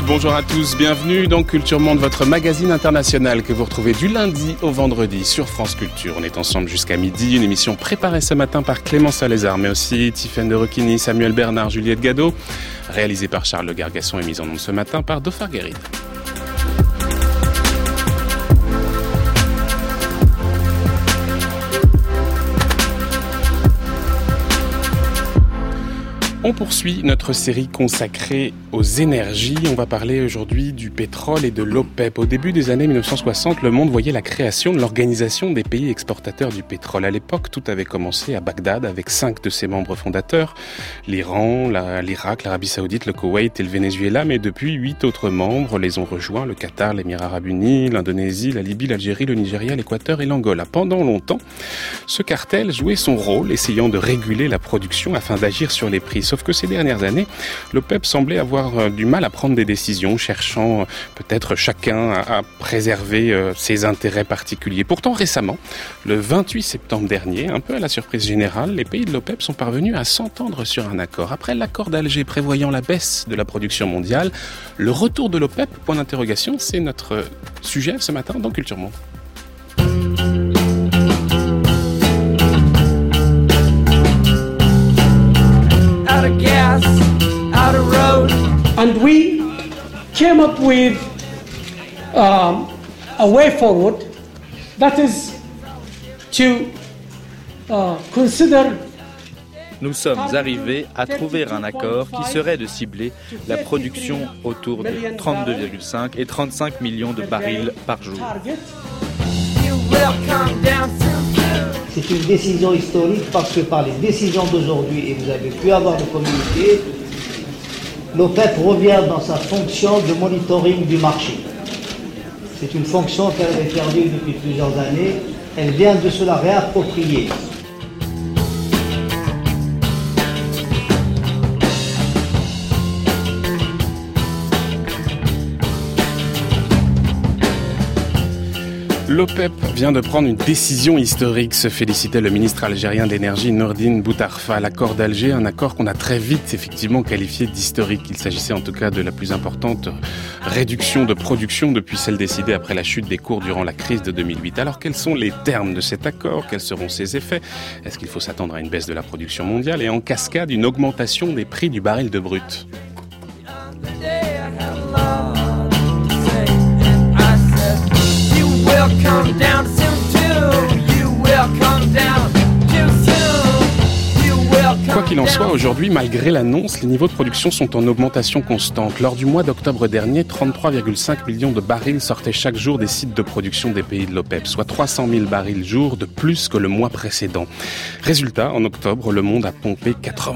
Bonjour à tous, bienvenue dans Culture Monde, votre magazine international que vous retrouvez du lundi au vendredi sur France Culture. On est ensemble jusqu'à midi, une émission préparée ce matin par Clément Salézard, mais aussi Tiffaine de Roquigny, Samuel Bernard, Juliette Gadot, réalisée par Charles Le Gargasson et mise en onde ce matin par Dauphin Guéride. On poursuit notre série consacrée aux énergies. On va parler aujourd'hui du pétrole et de l'OPEP. Au début des années 1960, le monde voyait la création de l'Organisation des pays exportateurs du pétrole. À l'époque, tout avait commencé à Bagdad avec 5 de ses membres fondateurs. L'Iran, l'Irak, l'Arabie Saoudite, le Koweït et le Venezuela. Mais depuis, 8 autres membres les ont rejoints. Le Qatar, l'Émirat Arabes Unis, l'Indonésie, la Libye, l'Algérie, le Nigeria, l'Équateur et l'Angola. Pendant longtemps, ce cartel jouait son rôle, essayant de réguler la production afin d'agir sur les prix. Sauf que ces dernières années, l'OPEP semblait avoir du mal à prendre des décisions, cherchant peut-être chacun à préserver ses intérêts particuliers. Pourtant, récemment, le 28 septembre dernier, un peu à la surprise générale, les pays de l'OPEP sont parvenus à s'entendre sur un accord. Après l'accord d'Alger prévoyant la baisse de la production mondiale, le retour de l'OPEP, point d'interrogation, c'est notre sujet ce matin dans Culture Monde. Gas, out of road. And we came up with a way forward that is to consider. Nous sommes arrivés à trouver un accord qui serait de cibler la production autour de 32,5 et 35 millions de barils par jour. C'est une décision historique parce que par les décisions d'aujourd'hui, et vous avez pu avoir le communiqué, l'OPEP revient dans sa fonction de monitoring du marché. C'est une fonction qu'elle avait perdue depuis plusieurs années. Elle vient de se la réapproprier. L'OPEP vient de prendre une décision historique, se félicitait le ministre algérien de l'énergie Nourdine Boutarfa. L'accord d'Alger, un accord qu'on a très vite effectivement qualifié d'historique. Il s'agissait en tout cas de la plus importante réduction de production depuis celle décidée après la chute des cours durant la crise de 2008. Alors quels sont les termes de cet accord? Quels seront ses effets? Est-ce qu'il faut s'attendre à une baisse de la production mondiale et en cascade une augmentation des prix du baril de brut? Come down soon too. You will come down too soon. You will come. Quoi qu'il en soit, aujourd'hui, malgré l'annonce, les niveaux de production sont en augmentation constante. Lors du mois d'octobre dernier, 33,5 millions de barils sortaient chaque jour des sites de production des pays de l'OPEP, soit 300 000 barils jour de plus que le mois précédent. Résultat, en octobre, le monde a pompé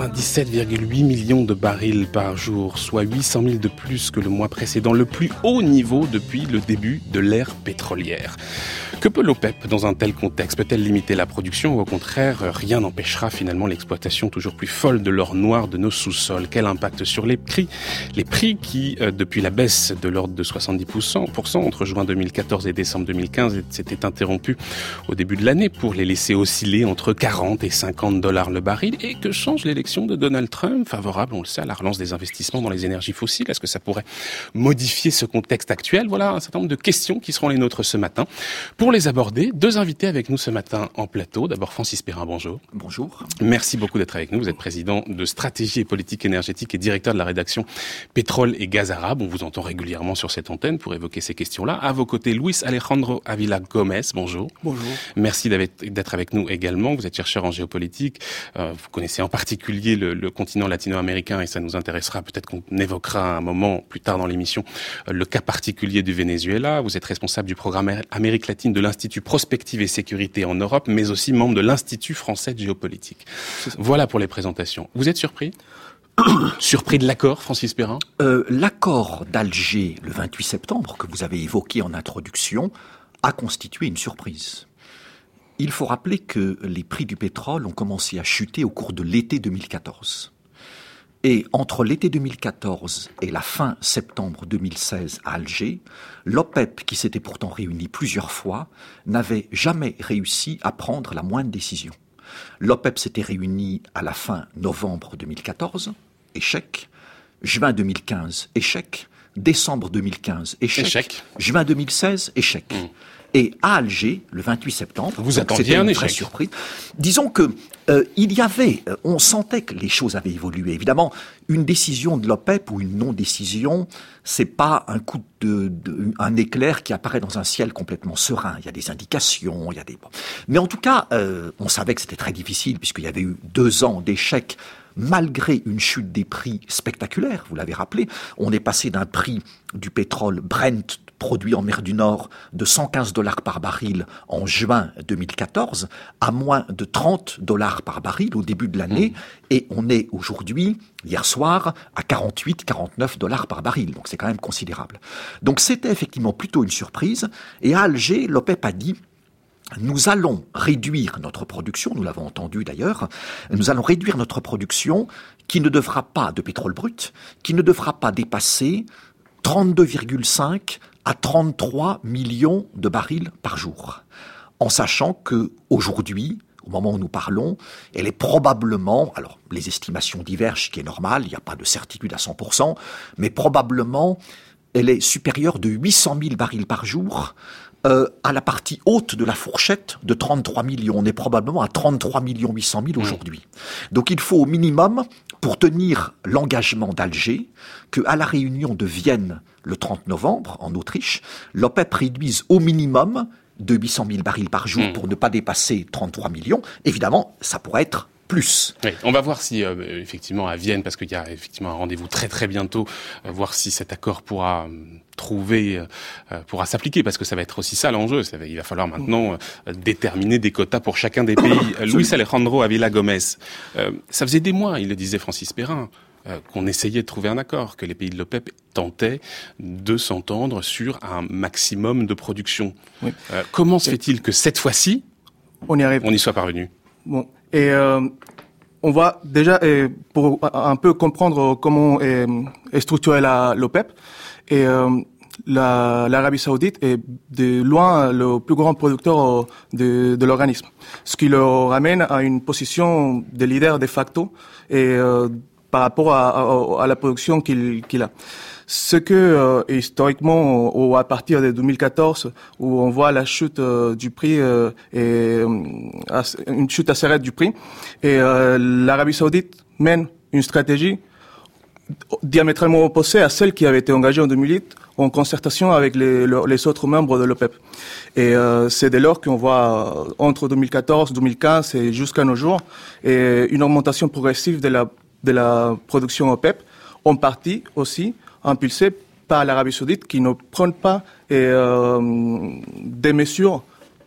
97,8 millions de barils par jour, soit 800 000 de plus que le mois précédent, le plus haut niveau depuis le début de l'ère pétrolière. Que peut l'OPEP dans un tel contexte? Peut-elle limiter la production ou au contraire, rien n'empêchera finalement l'exploitation toujours plus folle de l'or noir de nos sous-sols? Quel impact sur les prix? Les prix qui, depuis la baisse de l'ordre de 70% entre juin 2014 et décembre 2015, s'étaient interrompus au début de l'année pour les laisser osciller entre 40 et 50 $ le baril. Et que change l'élection de Donald Trump, favorable, on le sait, à la relance des investissements dans les énergies fossiles? Est-ce que ça pourrait modifier ce contexte actuel? Voilà un certain nombre de questions qui seront les nôtres ce matin. Pour les aborder, 2 invités avec nous ce matin en plateau. D'abord Francis Perrin, bonjour. Bonjour. Merci beaucoup d'être avec nous. Vous êtes président de stratégie et politique énergétique et directeur de la rédaction Pétrole et Gaz Arabe. On vous entend régulièrement sur cette antenne pour évoquer ces questions-là. À vos côtés, Luis Alejandro Avila Gomez, bonjour. Bonjour. Merci d'être avec nous également. Vous êtes chercheur en géopolitique. Vous connaissez en particulier le continent latino-américain et ça nous intéressera. Peut-être qu'on évoquera un moment plus tard dans l'émission le cas particulier du Venezuela. Vous êtes responsable du programme Amérique latine de l'Institut Prospective et Sécurité en Europe, mais aussi membre de l'Institut français de géopolitique. Voilà pour les présentations. Vous êtes surpris? Surpris de l'accord, Francis Perrin? L'accord d'Alger, le 28 septembre, que vous avez évoqué en introduction, a constitué une surprise. Il faut rappeler que les prix du pétrole ont commencé à chuter au cours de l'été 2014. Et entre l'été 2014 et la fin septembre 2016 à Alger, l'OPEP, qui s'était pourtant réuni plusieurs fois, n'avait jamais réussi à prendre la moindre décision. L'OPEP s'était réuni à la fin novembre 2014, échec. Juin 2015, échec. Décembre 2015, échec. Juin 2016, échec. Et à Alger, le 28 septembre, vous attendiez c'était un une échec. vraie surprise. Disons que on sentait que les choses avaient évolué. Évidemment, une décision de l'OPEP ou une non-décision, c'est pas un coup un éclair qui apparaît dans un ciel complètement serein. Il y a des indications, Mais en tout cas, on savait que c'était très difficile puisqu'il y avait eu 2 ans d'échecs. Malgré une chute des prix spectaculaire, vous l'avez rappelé, on est passé d'un prix du pétrole Brent produit en mer du Nord de $115 par baril en juin 2014 à moins de $30 par baril au début de l'année, et on est aujourd'hui, hier soir, à $48-49 par baril. Donc c'est quand même considérable. Donc c'était effectivement plutôt une surprise, et à Alger, l'OPEP a dit: nous allons réduire notre production, nous l'avons entendu d'ailleurs, nous allons réduire notre production qui ne devra pas, de pétrole brut, qui ne devra pas dépasser 32,5 à 33 millions de barils par jour. En sachant que aujourd'hui, au moment où nous parlons, elle est probablement, alors les estimations divergent, ce qui est normal, il n'y a pas de certitude à 100%, mais probablement elle est supérieure de 800 000 barils par jour, à la partie haute de la fourchette de 33 millions. On est probablement à 33 800 000 aujourd'hui. Donc il faut au minimum, pour tenir l'engagement d'Alger, qu'à la réunion de Vienne le 30 novembre, en Autriche, l'OPEP réduise au minimum de 800 000 barils par jour pour ne pas dépasser 33 millions. Évidemment, ça pourrait être plus. Oui, on va voir si, effectivement, à Vienne, parce qu'il y a effectivement un rendez-vous très très bientôt, voir si cet accord pourra s'appliquer, parce que ça va être aussi ça l'enjeu. Il va falloir maintenant déterminer des quotas pour chacun des pays. Luis Alejandro Avila Gomez, ça faisait des mois, il le disait Francis Perrin, qu'on essayait de trouver un accord, que les pays de l'OPEP tentaient de s'entendre sur un maximum de production. Oui. Comment se fait-il que cette fois-ci, on y soit parvenu? Bon. Et on va déjà, pour un peu comprendre comment est structurée l'OPEP, et l'Arabie Saoudite est de loin le plus grand producteur de l'organisme, ce qui le ramène à une position de leader de facto et par rapport à la production qu'il a. Ce que historiquement, ou à partir de 2014, où on voit la chute du prix et une chute assez raide du prix, et l'Arabie Saoudite mène une stratégie diamétralement opposée à celle qui avait été engagée en 2008 en concertation avec les autres membres de l'OPEP. Et c'est dès lors qu'on voit entre 2014, 2015 et jusqu'à nos jours une augmentation progressive de la production OPEP, en partie aussi impulsée par l'Arabie Saoudite, qui ne prend pas des mesures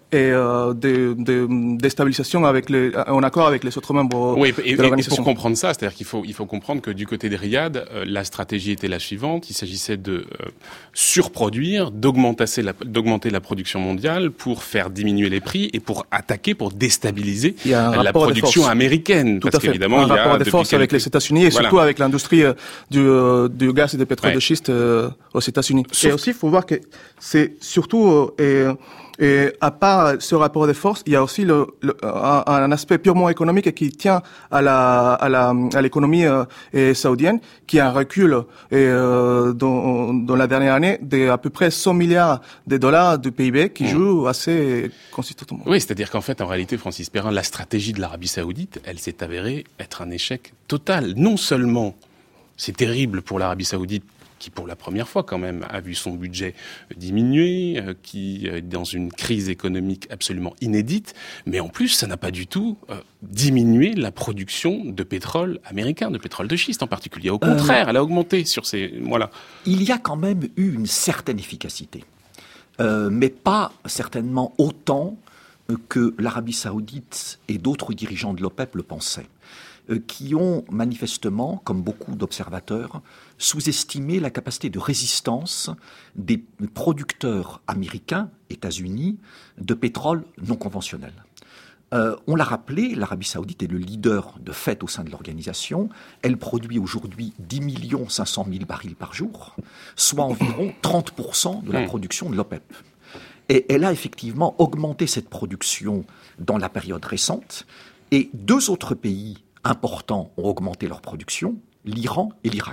de déstabilisation en accord avec les autres membres de l'organisation. Et pour comprendre ça, c'est-à-dire qu'il faut comprendre que du côté de Riyad, la stratégie était la suivante. Il s'agissait de surproduire, d'augmenter la production mondiale pour faire diminuer les prix et pour déstabiliser la production américaine. Tout à fait. Un rapport de force avec les États-Unis et surtout avec l'industrie du gaz et du pétrole de schiste aux États-Unis. Et aussi, il faut voir que c'est surtout et à part ce rapport de force, il y a aussi un aspect purement économique qui tient à l'économie saoudienne, qui a un recul dans la dernière année d'à peu près 100 milliards de dollars de PIB, qui joue assez consistamment. Oui, c'est-à-dire qu'en fait, en réalité, Francis Perrin, la stratégie de l'Arabie Saoudite, elle s'est avérée être un échec total. Non seulement c'est terrible pour l'Arabie Saoudite, qui pour la première fois quand même a vu son budget diminuer, qui est dans une crise économique absolument inédite, mais en plus ça n'a pas du tout diminué la production de pétrole américain, de pétrole de schiste en particulier. Au contraire, elle a augmenté sur ces mois-là. Il y a quand même eu une certaine efficacité, mais pas certainement autant que l'Arabie Saoudite et d'autres dirigeants de l'OPEP le pensaient, qui ont manifestement, comme beaucoup d'observateurs, sous-estimé la capacité de résistance des producteurs américains, États-Unis, de pétrole non conventionnel. On l'a rappelé, l'Arabie Saoudite est le leader de fait au sein de l'organisation. Elle produit aujourd'hui 10 500 000 barils par jour, soit environ 30% de la production de l'OPEP. Et elle a effectivement augmenté cette production dans la période récente. Et 2 autres pays importants ont augmenté leur production, l'Iran et l'Irak.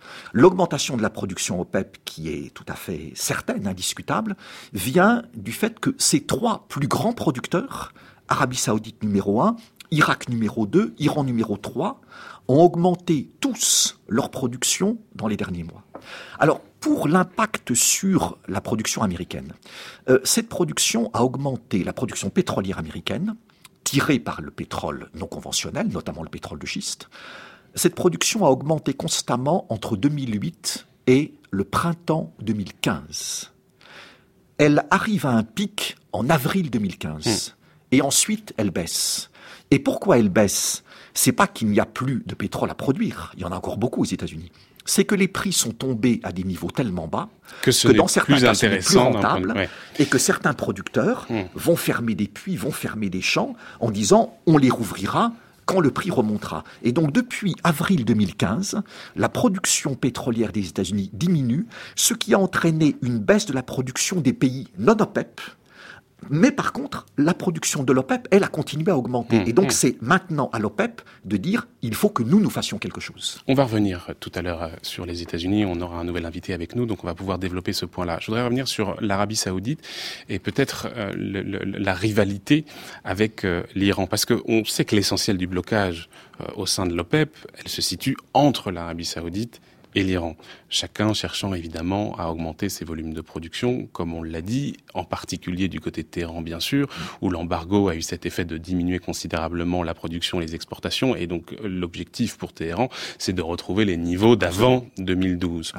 L'augmentation de la production OPEP, qui est tout à fait certaine, indiscutable, vient du fait que ces trois plus grands producteurs, Arabie Saoudite numéro 1, Irak numéro 2, Iran numéro 3, ont augmenté tous leur production dans les derniers mois. Alors, pour l'impact sur la production américaine, cette production a augmenté, la production pétrolière américaine, tirée par le pétrole non conventionnel, notamment le pétrole de schiste. Cette production a augmenté constamment entre 2008 et le printemps 2015. Elle arrive à un pic en avril 2015. Et ensuite, elle baisse. Et pourquoi elle baisse ? C'est pas qu'il n'y a plus de pétrole à produire. Il y en a encore beaucoup aux États-Unis. C'est que les prix sont tombés à des niveaux tellement bas que dans certains cas, ce n'est plus rentable et que certains producteurs vont fermer des puits, vont fermer des champs en disant on les rouvrira quand le prix remontera. Et donc depuis avril 2015, la production pétrolière des États-Unis diminue, ce qui a entraîné une baisse de la production des pays non OPEP. Mais par contre, la production de l'OPEP, elle a continué à augmenter. Et donc c'est maintenant à l'OPEP de dire il faut que nous fassions quelque chose. On va revenir tout à l'heure sur les États-Unis. On aura un nouvel invité avec nous, donc on va pouvoir développer ce point-là. Je voudrais revenir sur l'Arabie Saoudite et peut-être la rivalité avec l'Iran. Parce qu'on sait que l'essentiel du blocage au sein de l'OPEP, elle se situe entre l'Arabie Saoudite et l'Iran. Chacun cherchant évidemment à augmenter ses volumes de production, comme on l'a dit, en particulier du côté de Téhéran bien sûr, où l'embargo a eu cet effet de diminuer considérablement la production et les exportations, et donc l'objectif pour Téhéran, c'est de retrouver les niveaux d'avant 2012.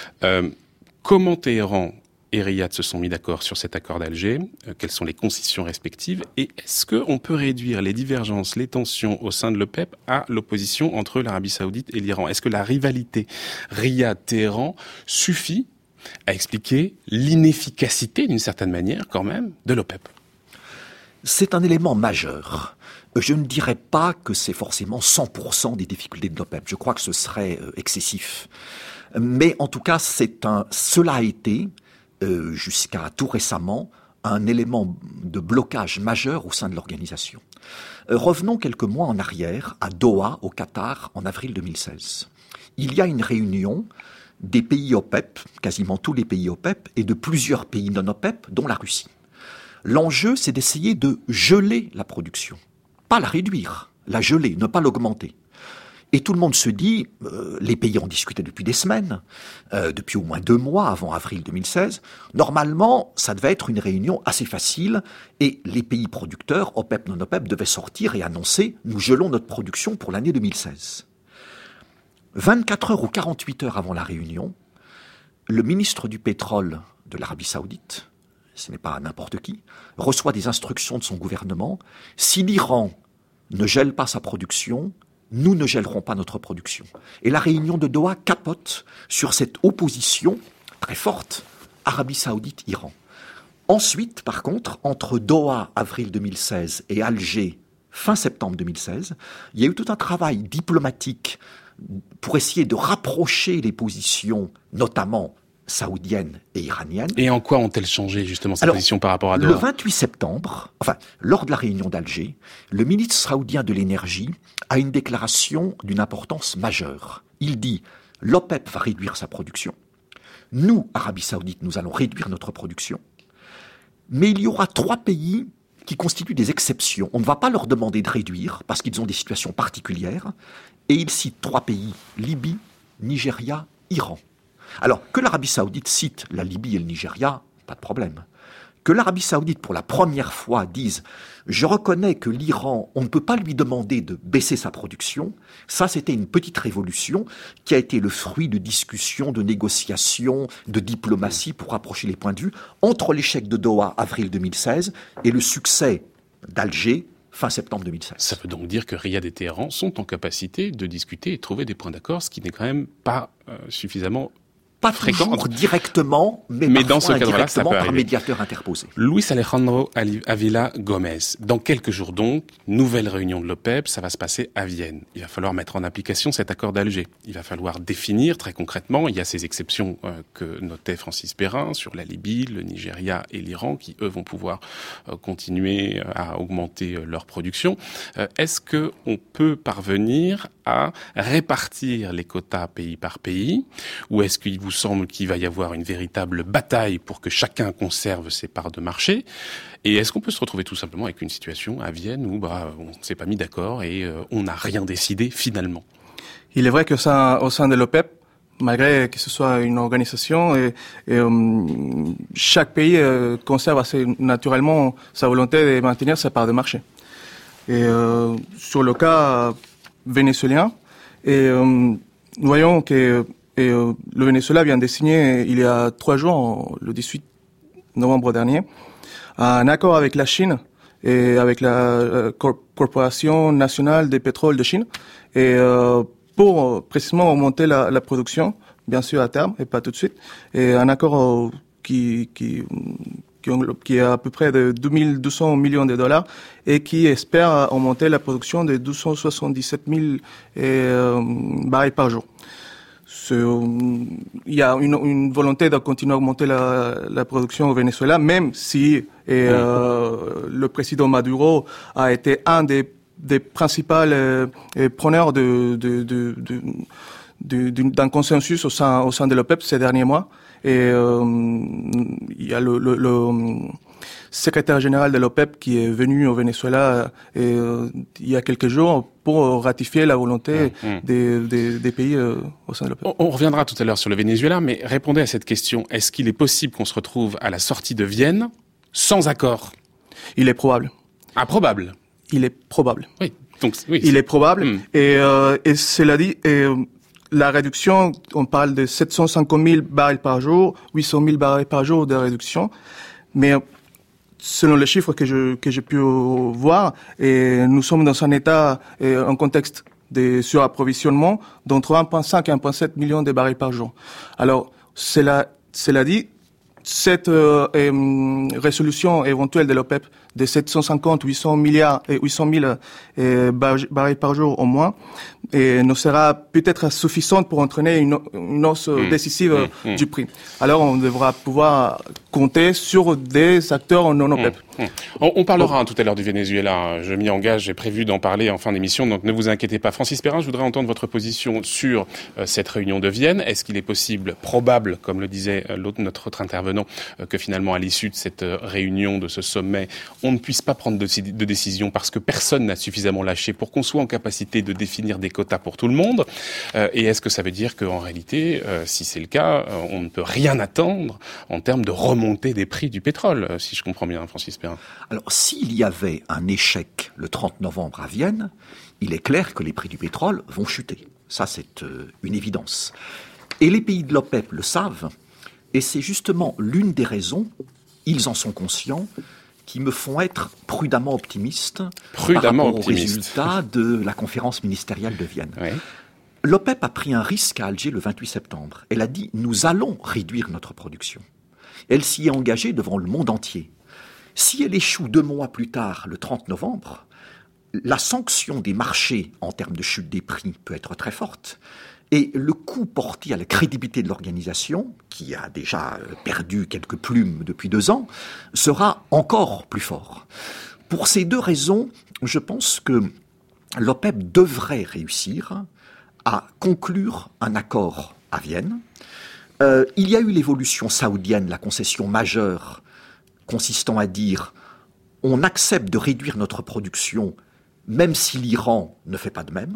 Comment Téhéran et Riyad se sont mis d'accord sur cet accord d'Alger, quelles sont les concessions respectives, et est-ce qu'on peut réduire les divergences, les tensions au sein de l'OPEP à l'opposition entre l'Arabie Saoudite et l'Iran ? Est-ce que la rivalité Riyad-Téhéran suffit à expliquer l'inefficacité, d'une certaine manière, quand même, de l'OPEP ? C'est un élément majeur. Je ne dirais pas que c'est forcément 100% des difficultés de l'OPEP. Je crois que ce serait excessif. Mais en tout cas, cela a été jusqu'à tout récemment, un élément de blocage majeur au sein de l'organisation. Revenons quelques mois en arrière, à Doha, au Qatar, en avril 2016. Il y a une réunion des pays OPEP, quasiment tous les pays OPEP, et de plusieurs pays non OPEP, dont la Russie. L'enjeu, c'est d'essayer de geler la production. Pas la réduire, la geler, ne pas l'augmenter. Et tout le monde se dit, les pays ont discuté depuis des semaines, depuis au moins 2 mois avant avril 2016. Normalement, ça devait être une réunion assez facile et les pays producteurs, OPEP, non OPEP, devaient sortir et annoncer « nous gelons notre production pour l'année 2016 ». 24 heures ou 48 heures avant la réunion, le ministre du pétrole de l'Arabie Saoudite, ce n'est pas n'importe qui, reçoit des instructions de son gouvernement. Si l'Iran ne gèle pas sa production, nous ne gèlerons pas notre production. Et la réunion de Doha capote sur cette opposition très forte, Arabie Saoudite-Iran. Ensuite, par contre, entre Doha, avril 2016, et Alger, fin septembre 2016, il y a eu tout un travail diplomatique pour essayer de rapprocher les positions, notamment saoudiennes et iraniennes. Et en quoi ont-elles changé, justement, ces positions par rapport à Doha ? Le 28 septembre, lors de la réunion d'Alger, le ministre saoudien de l'énergie a une déclaration d'une importance majeure. Il dit « l'OPEP va réduire sa production. Nous, Arabie Saoudite, nous allons réduire notre production. Mais il y aura 3 pays qui constituent des exceptions. On ne va pas leur demander de réduire parce qu'ils ont des situations particulières. » Et il cite 3 pays, Libye, Nigeria, Iran. Alors, que l'Arabie Saoudite cite la Libye et le Nigeria, pas de problème. Que l'Arabie Saoudite, pour la première fois, dise « je reconnais que l'Iran, on ne peut pas lui demander de baisser sa production », ça, c'était une petite révolution qui a été le fruit de discussions, de négociations, de diplomatie pour rapprocher les points de vue entre l'échec de Doha, avril 2016, et le succès d'Alger, fin septembre 2016. Ça veut donc dire que Riyad et Téhéran sont en capacité de discuter et de trouver des points d'accord, ce qui n'est quand même pas suffisamment pas toujours directement, mais dans ce cadre-là, ça peut par arriver. Médiateur interposé. Luis Alejandro Avila Gomez. Dans quelques jours donc, nouvelle réunion de l'OPEP, ça va se passer à Vienne. Il va falloir mettre en application cet accord d'Alger. Il va falloir définir très concrètement, il y a ces exceptions que notait Francis Perrin sur la Libye, le Nigeria et l'Iran, qui eux vont pouvoir continuer à augmenter leur production. Est-ce que on peut parvenir à répartir les quotas pays par pays, ou est-ce qu'il vous semble qu'il va y avoir une véritable bataille pour que chacun conserve ses parts de marché? Et est-ce qu'on peut se retrouver tout simplement avec une situation à Vienne où on ne s'est pas mis d'accord et on n'a rien décidé finalement? Il est vrai que au sein de l'OPEP, malgré que ce soit une organisation, chaque pays conserve assez naturellement sa volonté de maintenir sa part de marché. Et sur le cas vénézuélien, nous voyons que le Venezuela vient de signer il y a 3 jours, le 18 novembre dernier, un accord avec la Chine et avec la Corporation nationale des pétroles de Chine, et pour précisément augmenter la production, bien sûr à terme et pas tout de suite, et un accord qui est à peu près de 2200 millions de dollars et qui espère augmenter la production de 277 000 barils par jour. Il y a une volonté de continuer à augmenter la production au Venezuela, même si le président Maduro a été un des principaux preneurs d'un consensus au sein de l'OPEP ces derniers mois. Et il y a le secrétaire général de l'OPEP qui est venu au Venezuela il y a quelques jours pour ratifier la volonté des pays au sein de l'OPEP. On reviendra tout à l'heure sur le Venezuela, mais répondez à cette question. Est-ce qu'il est possible qu'on se retrouve à la sortie de Vienne sans accord? Il est probable. Ah, probable. Il est probable. Oui. Donc, oui. Il est probable. Et cela dit, la réduction, on parle de 750 000 barils par jour, 800 000 barils par jour de réduction. Mais selon les chiffres que j'ai pu voir, et nous sommes dans un état, un contexte de surapprovisionnement d'entre 1,5 et 1,7 millions de barils par jour. Alors, cela dit, cette résolution éventuelle de l'OPEP de 800 000 barils par jour au moins, ne sera peut-être suffisante pour entraîner une hausse décisive du prix. Alors on devra pouvoir compter sur des acteurs non OPEP. On parlera tout à l'heure du Venezuela. Je m'y engage, j'ai prévu d'en parler en fin d'émission, donc ne vous inquiétez pas. Francis Perrin, je voudrais entendre votre position sur cette réunion de Vienne. Est-ce qu'il est possible, probable, comme le disait notre autre intervenant, que finalement à l'issue de cette réunion, de ce sommet, on ne puisse pas prendre de décision parce que personne n'a suffisamment lâché pour qu'on soit en capacité de définir des quotas pour tout le monde? Et est-ce que ça veut dire qu'en réalité, si c'est le cas, on ne peut rien attendre en termes de remontée des prix du pétrole, si je comprends bien, Francis Perrin? Alors, s'il y avait un échec le 30 novembre à Vienne, il est clair que les prix du pétrole vont chuter. Ça, c'est une évidence. Et les pays de l'OPEP le savent, et c'est justement l'une des raisons, ils en sont conscients, qui me font être prudemment optimiste par rapport aux résultats de la conférence ministérielle de Vienne. Oui. L'OPEP a pris un risque à Alger le 28 septembre. Elle a dit « nous allons réduire notre production ». Elle s'y est engagée devant le monde entier. Si elle échoue 2 mois plus tard, le 30 novembre, la sanction des marchés en termes de chute des prix peut être très forte. Et le coup porté à la crédibilité de l'organisation, qui a déjà perdu quelques plumes depuis 2 ans, sera encore plus fort. Pour ces 2 raisons, je pense que l'OPEP devrait réussir à conclure un accord à Vienne. Il y a eu l'évolution saoudienne, la concession majeure, consistant à dire on accepte de réduire notre production, même si l'Iran ne fait pas de même.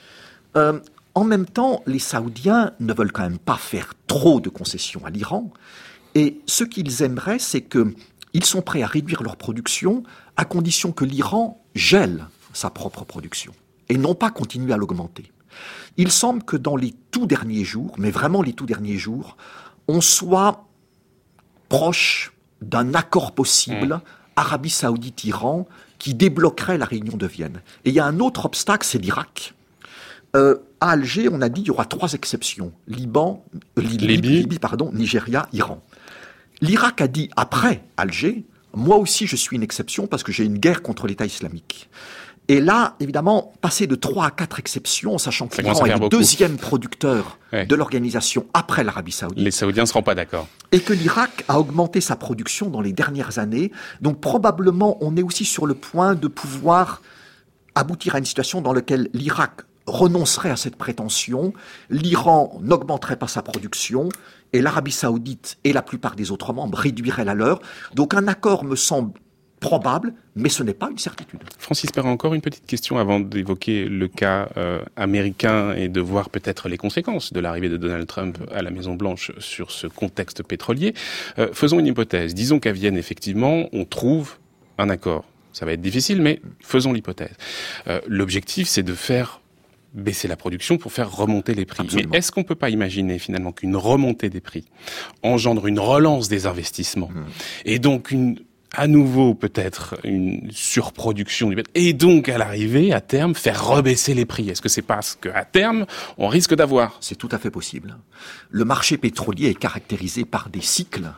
En même temps, les Saoudiens ne veulent quand même pas faire trop de concessions à l'Iran. Et ce qu'ils aimeraient, c'est qu'ils sont prêts à réduire leur production à condition que l'Iran gèle sa propre production et non pas continue à l'augmenter. Il semble que dans les tout derniers jours, mais vraiment les tout derniers jours, on soit proche d'un accord possible Arabie Saoudite-Iran qui débloquerait la réunion de Vienne. Et il y a un autre obstacle, c'est l'Irak. À Alger, on a dit qu'il y aura 3 exceptions. Libye, Nigeria, Iran. L'Irak a dit, après Alger, moi aussi je suis une exception parce que j'ai une guerre contre l'État islamique. Et là, évidemment, passer de 3 à 4 exceptions, sachant que l'Iran est le 2e producteur de l'organisation après l'Arabie Saoudite. Les Saoudiens ne seront pas d'accord. Et que l'Irak a augmenté sa production dans les dernières années. Donc probablement, on est aussi sur le point de pouvoir aboutir à une situation dans laquelle l'Irak renoncerait à cette prétention, l'Iran n'augmenterait pas sa production, et l'Arabie Saoudite et la plupart des autres membres réduiraient la leur. Donc un accord me semble probable, mais ce n'est pas une certitude. Francis Perrin, encore une petite question avant d'évoquer le cas américain et de voir peut-être les conséquences de l'arrivée de Donald Trump à la Maison-Blanche sur ce contexte pétrolier. Faisons une hypothèse. Disons qu'à Vienne, effectivement, on trouve un accord. Ça va être difficile, mais faisons l'hypothèse. L'objectif, c'est de faire baisser la production pour faire remonter les prix. Absolument. Mais est-ce qu'on peut pas imaginer finalement qu'une remontée des prix engendre une relance des investissements et donc à nouveau peut-être une surproduction du pétrole et donc à l'arrivée, à terme, faire rebaisser les prix? Est-ce que c'est pas ce qu'à terme, on risque d'avoir? C'est tout à fait possible. Le marché pétrolier est caractérisé par des cycles,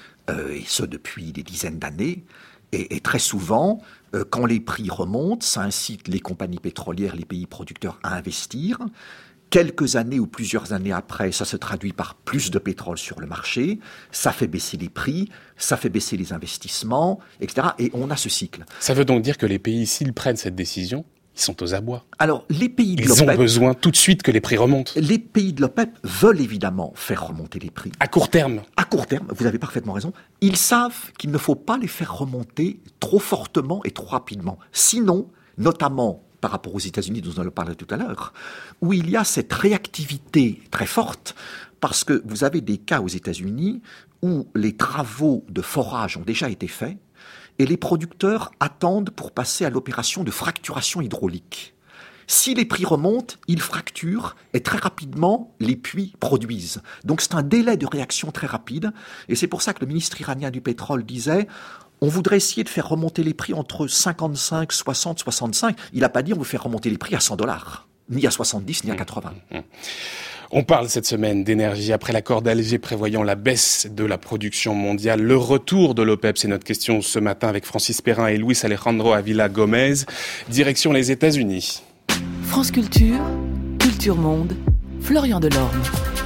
et ce depuis des dizaines d'années, et très souvent, quand les prix remontent, ça incite les compagnies pétrolières, les pays producteurs à investir. Quelques années ou plusieurs années après, ça se traduit par plus de pétrole sur le marché, ça fait baisser les prix, ça fait baisser les investissements, etc. Et on a ce cycle. Ça veut donc dire que les pays, s'ils prennent cette décision, ils sont aux abois. Alors, les pays de Ils ont l'OPEP, besoin tout de suite que les prix remontent. les pays de l'OPEP veulent évidemment faire remonter les prix. À court terme. À court terme, vous avez parfaitement raison, ils savent qu'il ne faut pas les faire remonter trop fortement et trop rapidement. Sinon, notamment par rapport aux États-Unis dont on en parlait tout à l'heure, où il y a cette réactivité très forte, parce que vous avez des cas aux États-Unis où les travaux de forage ont déjà été faits, et les producteurs attendent pour passer à l'opération de fracturation hydraulique. Si les prix remontent, ils fracturent et très rapidement, les puits produisent. Donc c'est un délai de réaction très rapide et c'est pour ça que le ministre iranien du pétrole disait on voudrait essayer de faire remonter les prix entre 55, 60, 65. Il n'a pas dit on veut faire remonter les prix à $100, ni à 70, ni à 80. On parle cette semaine d'énergie après l'accord d'Alger prévoyant la baisse de la production mondiale. Le retour de l'OPEP, c'est notre question ce matin avec Francis Perrin et Luis Alejandro Avila Gomez. Direction les États-Unis. France Culture, Culture Monde, Florian Delorme.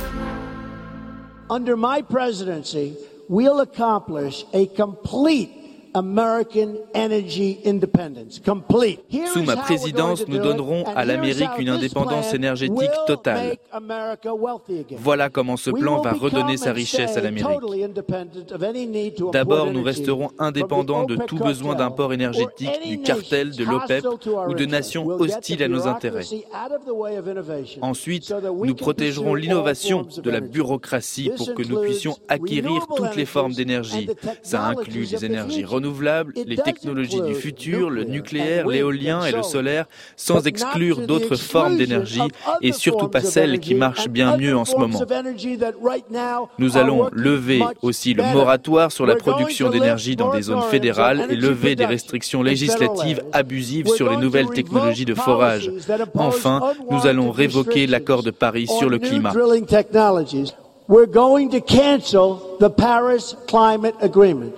Under my presidency, we'll accomplish a complete American energy independence. Complete. Sous ma présidence, nous donnerons à l'Amérique une indépendance énergétique totale. Voilà comment ce plan va redonner sa richesse à l'Amérique. D'abord, nous resterons indépendants de tout besoin d'import énergétique du cartel, de l'OPEP ou de nations hostiles à nos intérêts. Ensuite, nous protégerons l'innovation de la bureaucratie pour que nous puissions acquérir toutes les formes d'énergie. Ça inclut les énergies renouvelables, les technologies du futur, le nucléaire, l'éolien et le solaire, sans exclure d'autres formes d'énergie et surtout pas celles qui marchent bien mieux en ce moment. Nous allons lever aussi le moratoire sur la production d'énergie dans des zones fédérales et lever des restrictions législatives abusives sur les nouvelles technologies de forage. Enfin, nous allons révoquer l'accord de Paris sur le climat. We're going to cancel the Paris Climate Agreement.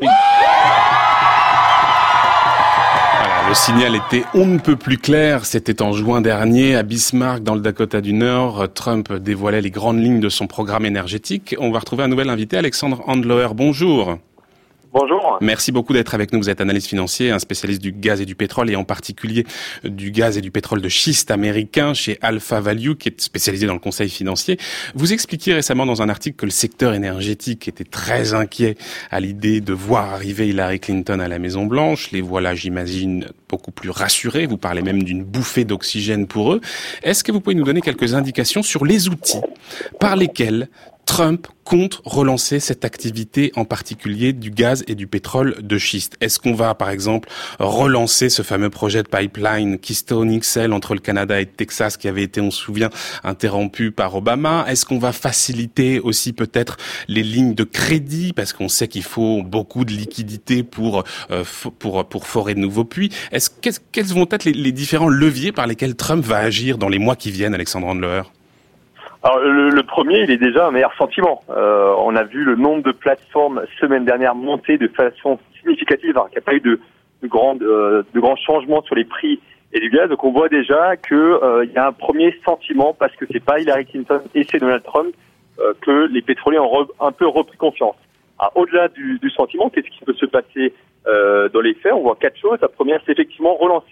Le signal était on ne peut plus clair. C'était en juin dernier à Bismarck, dans le Dakota du Nord. Trump dévoilait les grandes lignes de son programme énergétique. On va retrouver un nouvel invité, Alexandre Handloer. Bonjour. Bonjour. Merci beaucoup d'être avec nous. Vous êtes analyste financier, un spécialiste du gaz et du pétrole et en particulier du gaz et du pétrole de schiste américain chez Alpha Value qui est spécialisé dans le conseil financier. Vous expliquiez récemment dans un article que le secteur énergétique était très inquiet à l'idée de voir arriver Hillary Clinton à la Maison-Blanche. Les voilà, j'imagine, beaucoup plus rassurés. Vous parlez même d'une bouffée d'oxygène pour eux. Est-ce que vous pouvez nous donner quelques indications sur les outils par lesquels Trump compte relancer cette activité, en particulier du gaz et du pétrole de schiste? Est-ce qu'on va, par exemple, relancer ce fameux projet de pipeline Keystone XL entre le Canada et le Texas qui avait été, on se souvient, interrompu par Obama? Est-ce qu'on va faciliter aussi peut-être les lignes de crédit parce qu'on sait qu'il faut beaucoup de liquidités pour forer de nouveaux puits? Quels vont être les différents leviers par lesquels Trump va agir dans les mois qui viennent, Alexandre Handloer? Alors le premier, il est déjà un meilleur sentiment. On a vu le nombre de plateformes semaine dernière monter de façon significative, alors qu'il n'y a pas eu de grands changements sur les prix et du gaz. Donc on voit déjà que il y a un premier sentiment, parce que c'est pas Hillary Clinton et c'est Donald Trump, que les pétroliers ont un peu repris confiance. Alors, au-delà du sentiment, qu'est-ce qui peut se passer dans les faits? On voit quatre choses. La première, c'est effectivement relancer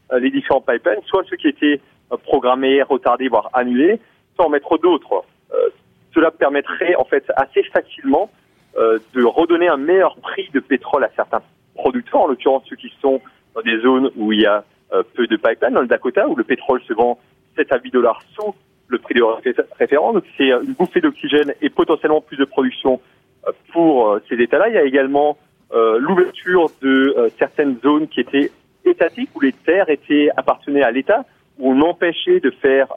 les différents pipelines, soit ceux qui étaient programmés, retardés, voire annulés, soit en mettre d'autres. Cela permettrait en fait assez facilement de redonner un meilleur prix de pétrole à certains producteurs, en l'occurrence ceux qui sont dans des zones où il y a peu de pipelines, dans le Dakota, où le pétrole se vend 7 à 8 dollars sous le prix de référence. Donc c'est une bouffée d'oxygène et potentiellement plus de production pour ces États-là. Il y a également l'ouverture de certaines zones qui étaient étatiques, où les terres appartenaient à l'État, où on empêchait de faire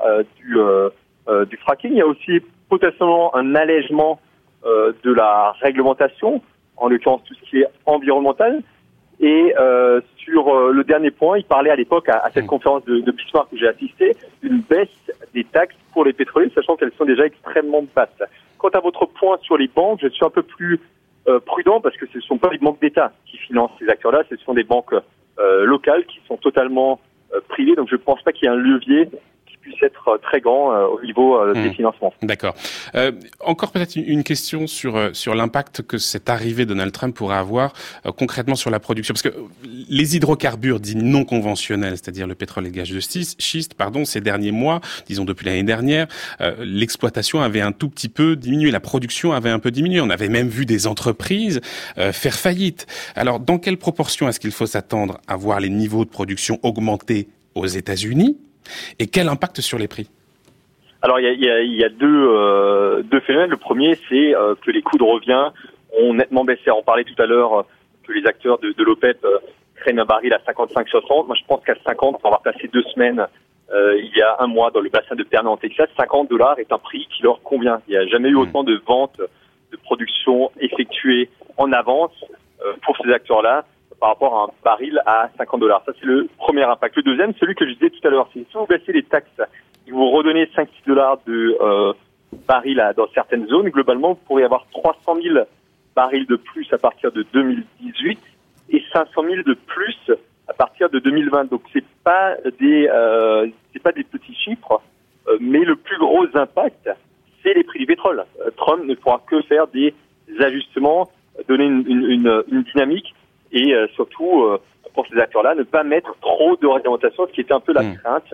du fracking. Il y a aussi potentiellement un allègement de la réglementation, en l'occurrence tout ce qui est environnemental. Et sur le dernier point, il parlait à l'époque, à cette conférence de Bismarck où j'ai assisté, d'une baisse des taxes pour les pétroliers, sachant qu'elles sont déjà extrêmement basses. Quant à votre point sur les banques, je suis un peu plus prudent parce que ce ne sont pas les banques d'État qui financent ces acteurs-là, ce sont des banques locales qui sont totalement privées. Donc je ne pense pas qu'il y ait un levier qui puisse être très grand au niveau des financements. D'accord. Encore peut-être une question sur l'impact que cette arrivée de Donald Trump pourrait avoir concrètement sur la production. Parce que les hydrocarbures dits non conventionnels, c'est-à-dire le pétrole et le gaz de schiste, ces derniers mois, disons depuis l'année dernière, l'exploitation avait un tout petit peu diminué, la production avait un peu diminué. On avait même vu des entreprises faire faillite. Alors, dans quelle proportion est-ce qu'il faut s'attendre à voir les niveaux de production augmenter aux États-Unis? Et quel impact sur les prix? Alors, il y a deux phénomènes. Le premier, c'est que les coûts de revient ont nettement baissé. On parlait tout à l'heure que les acteurs de l'OPEP craignent un baril à 55-60. Moi, je pense qu'à 50, on va passer 2 semaines, il y a un mois, dans le bassin de Permian en Texas, $50 est un prix qui leur convient. Il n'y a jamais eu autant de ventes de production effectuées en avance pour ces acteurs-là par rapport à un baril à $50. Ça, c'est le premier impact. Le deuxième, celui que je disais tout à l'heure, c'est si vous baissez les taxes et vous redonnez $5-6 de baril dans certaines zones, globalement, vous pourrez avoir 300 000 barils de plus à partir de 2018 et 500 000 de plus à partir de 2020. Donc, c'est pas des petits chiffres, mais le plus gros impact, c'est les prix du pétrole. Trump ne pourra que faire des ajustements, donner une dynamique et surtout, pour ces acteurs-là, ne pas mettre trop de réglementation, ce qui était un peu la crainte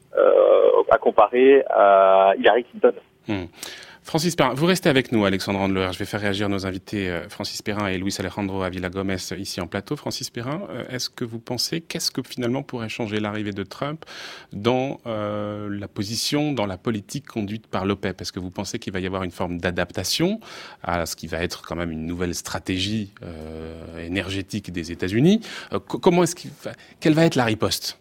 à comparer à Hillary Clinton. Francis Perrin, vous restez avec nous, Alexandre Handler. Je vais faire réagir nos invités Francis Perrin et Luis Alejandro Avila Gomez ici en plateau. Francis Perrin, est-ce que vous pensez, qu'est-ce que finalement pourrait changer l'arrivée de Trump dans la position, dans la politique conduite par l'OPEP? Est-ce que vous pensez qu'il va y avoir une forme d'adaptation à ce qui va être quand même une nouvelle stratégie énergétique des États-Unis? Quelle va être la riposte?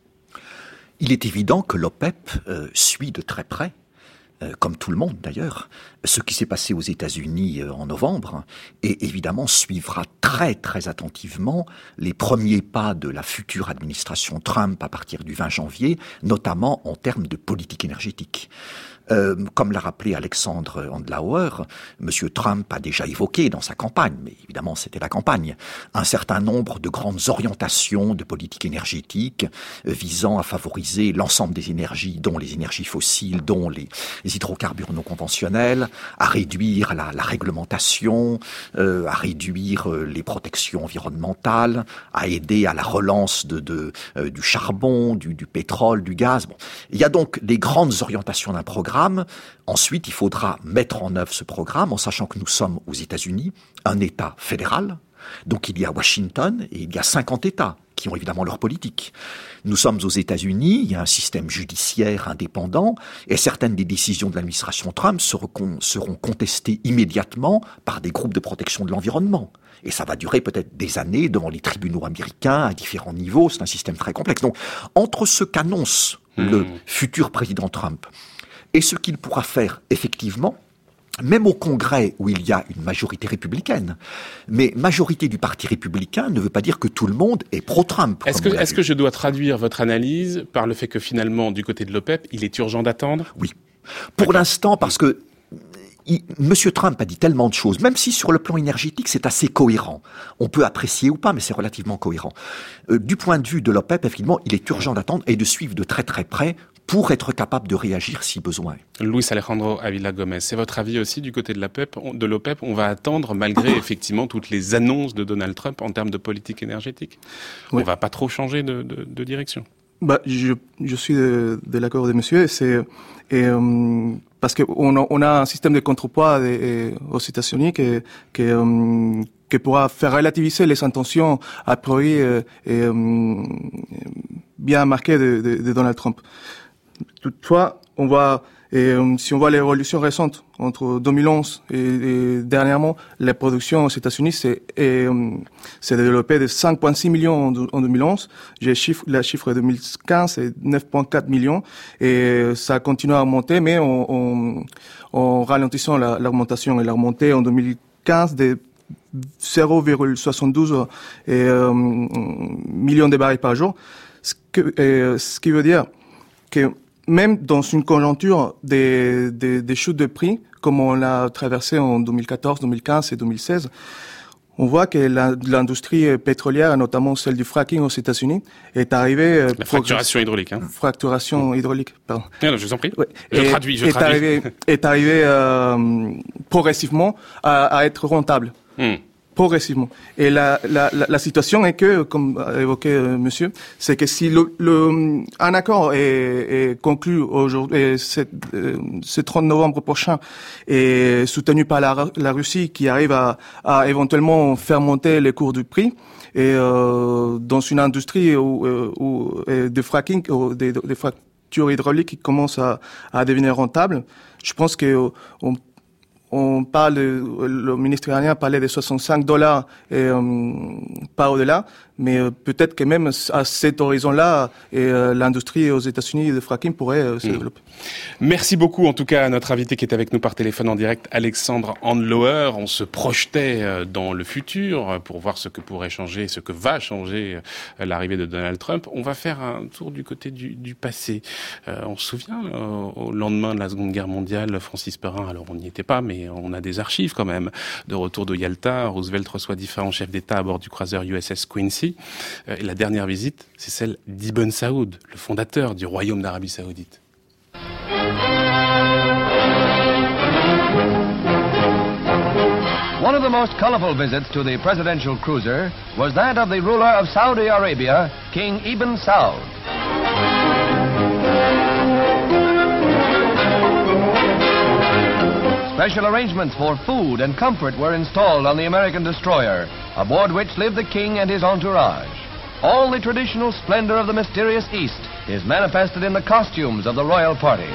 Il est évident que l'OPEP suit de très près, comme tout le monde d'ailleurs, ce qui s'est passé aux États-Unis en novembre, et évidemment suivra très très attentivement les premiers pas de la future administration Trump à partir du 20 janvier, notamment en termes de politique énergétique. Comme l'a rappelé Alexandre Handlauer, M. Trump a déjà évoqué dans sa campagne, mais évidemment c'était la campagne, un certain nombre de grandes orientations de politique énergétique visant à favoriser l'ensemble des énergies, dont les énergies fossiles, dont les hydrocarbures non conventionnels, à réduire la réglementation, à réduire les protections environnementales, à aider à la relance du charbon, du pétrole, du gaz. Bon. Il y a donc des grandes orientations d'un programme. Ensuite, il faudra mettre en œuvre ce programme en sachant que nous sommes aux États-Unis, un État fédéral. Donc il y a Washington et il y a 50 États qui ont évidemment leur politique. Nous sommes aux États-Unis, il y a un système judiciaire indépendant et certaines des décisions de l'administration Trump seront contestées immédiatement par des groupes de protection de l'environnement. Et ça va durer peut-être des années devant les tribunaux américains à différents niveaux. C'est un système très complexe. Donc, entre ce qu'annonce le futur président Trump et ce qu'il pourra faire effectivement, même au Congrès où il y a une majorité républicaine, mais majorité du Parti républicain ne veut pas dire que tout le monde est pro-Trump. Est-ce que je dois traduire votre analyse par le fait que finalement, du côté de l'OPEP, il est urgent d'attendre? Oui. Pour l'instant, parce que Monsieur Trump a dit tellement de choses, même si sur le plan énergétique c'est assez cohérent. On peut apprécier ou pas, mais c'est relativement cohérent. Du point de vue de l'OPEP, effectivement, il est urgent d'attendre et de suivre de très très près pour être capable de réagir si besoin est. Luis Alejandro Avila Gomez, c'est votre avis aussi du côté de l'OPEP? On va attendre malgré effectivement toutes les annonces de Donald Trump en termes de politique énergétique. Oui. On va pas trop changer de direction. Je suis de l'accord de monsieur. Parce que on a un système de contrepoids aux États-Unis qui pourra faire relativiser les intentions a priori bien marquées de Donald Trump. Toutefois, si on voit l'évolution récente entre 2011 et dernièrement, la production aux États-Unis s'est développée de 5,6 millions en 2011. La chiffre de 2015 c'est 9,4 millions et ça continue à augmenter, mais en ralentissant l'augmentation. Et la remontée en 2015 de 0,72 millions de barils par jour, ce qui veut dire que même dans une conjoncture des chutes de prix, comme on l'a traversé en 2014, 2015 et 2016, on voit que l'industrie pétrolière, notamment celle du fracking aux États-Unis, est arrivée... La fracturation hydraulique. Fracturation hydraulique, pardon. Non, je vous en prie. Ouais. Je traduis. Est arrivée progressivement à être rentable. Progressivement. Et la situation est que, comme a évoqué monsieur, c'est que si un accord est conclu aujourd'hui, ce 30 novembre prochain, et soutenu par la Russie, qui arrive à éventuellement faire monter les cours du prix, et dans une industrie de fracking, des fractures hydrauliques qui commencent à devenir rentables, je pense que le ministre iranien parlait de $65 et pas au-delà, mais peut-être que même à cet horizon-là, l'industrie aux États-Unis de fracking pourrait se développer. Merci beaucoup en tout cas à notre invité qui est avec nous par téléphone en direct, Alexandre Handlauer. On se projetait dans le futur pour voir ce que pourrait changer, ce que va changer l'arrivée de Donald Trump. On va faire un tour du côté du passé. On se souvient, au lendemain de la Seconde Guerre mondiale, Francis Perrin, alors on n'y était pas, mais on a des archives quand même. De retour de Yalta, Roosevelt reçoit différents chefs d'État à bord du croiseur USS Quincy. Et la dernière visite, c'est celle d'Ibn Saoud, le fondateur du Royaume d'Arabie Saoudite. One of the most colorful visits to the presidential cruiser was that of the ruler of Saudi Arabia, King Ibn Saud. Special arrangements for food and comfort were installed on the American destroyer, aboard which lived the king and his entourage. All the traditional splendor of the mysterious East is manifested in the costumes of the royal party.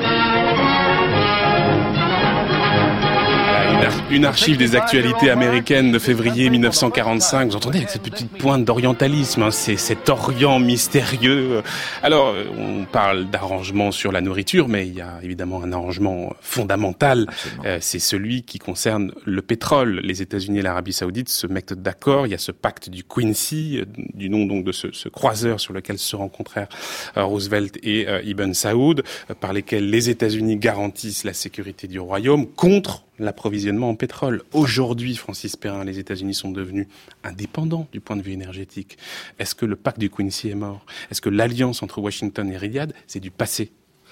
Une archive des actualités américaines de février 1945. Vous entendez avec cette petite pointe d'orientalisme, c'est cet Orient mystérieux. Alors, on parle d'arrangement sur la nourriture, mais il y a évidemment un arrangement fondamental. C'est celui qui concerne le pétrole. Les États-Unis et l'Arabie Saoudite se mettent d'accord. Il y a ce pacte du Quincy, du nom donc de ce croiseur sur lequel se rencontrèrent Roosevelt et Ibn Saoud, par lesquels les États-Unis garantissent la sécurité du royaume contre l'approvisionnement en pétrole. Aujourd'hui, Francis Perrin, les États-Unis sont devenus indépendants du point de vue énergétique. Est-ce que le pacte du Quincy est mort? Est-ce que l'alliance entre Washington et Riyad, c'est du passé?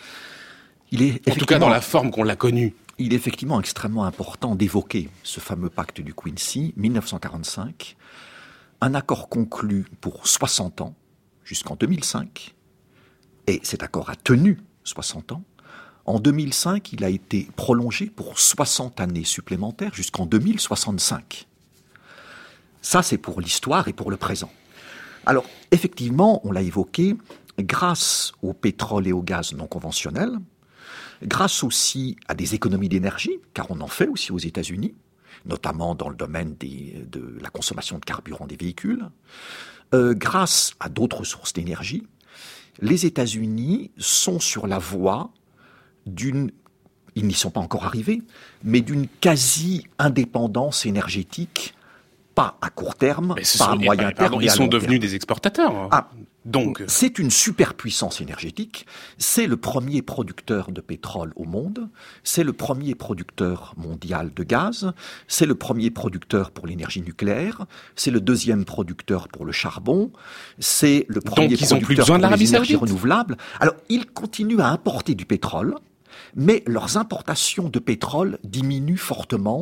En tout cas, dans la forme qu'on l'a connue. Il est effectivement extrêmement important d'évoquer ce fameux pacte du Quincy, 1945, un accord conclu pour 60 ans, jusqu'en 2005, et cet accord a tenu 60 ans. En 2005, il a été prolongé pour 60 années supplémentaires jusqu'en 2065. Ça, c'est pour l'histoire et pour le présent. Alors, effectivement, on l'a évoqué, grâce au pétrole et au gaz non conventionnels, grâce aussi à des économies d'énergie, car on en fait aussi aux États-Unis, notamment dans le domaine de la consommation de carburant des véhicules, grâce à d'autres sources d'énergie, les États-Unis sont sur la voie ils n'y sont pas encore arrivés, mais d'une quasi-indépendance énergétique, pas à court terme, pas à moyen terme. Ils sont devenus des exportateurs. Donc, c'est une superpuissance énergétique. C'est le premier producteur de pétrole au monde. C'est le premier producteur mondial de gaz. C'est le premier producteur pour l'énergie nucléaire. C'est le deuxième producteur pour le charbon. C'est le premier producteur pour les énergies renouvelables. Alors, ils continuent à importer du pétrole, mais leurs importations de pétrole diminuent fortement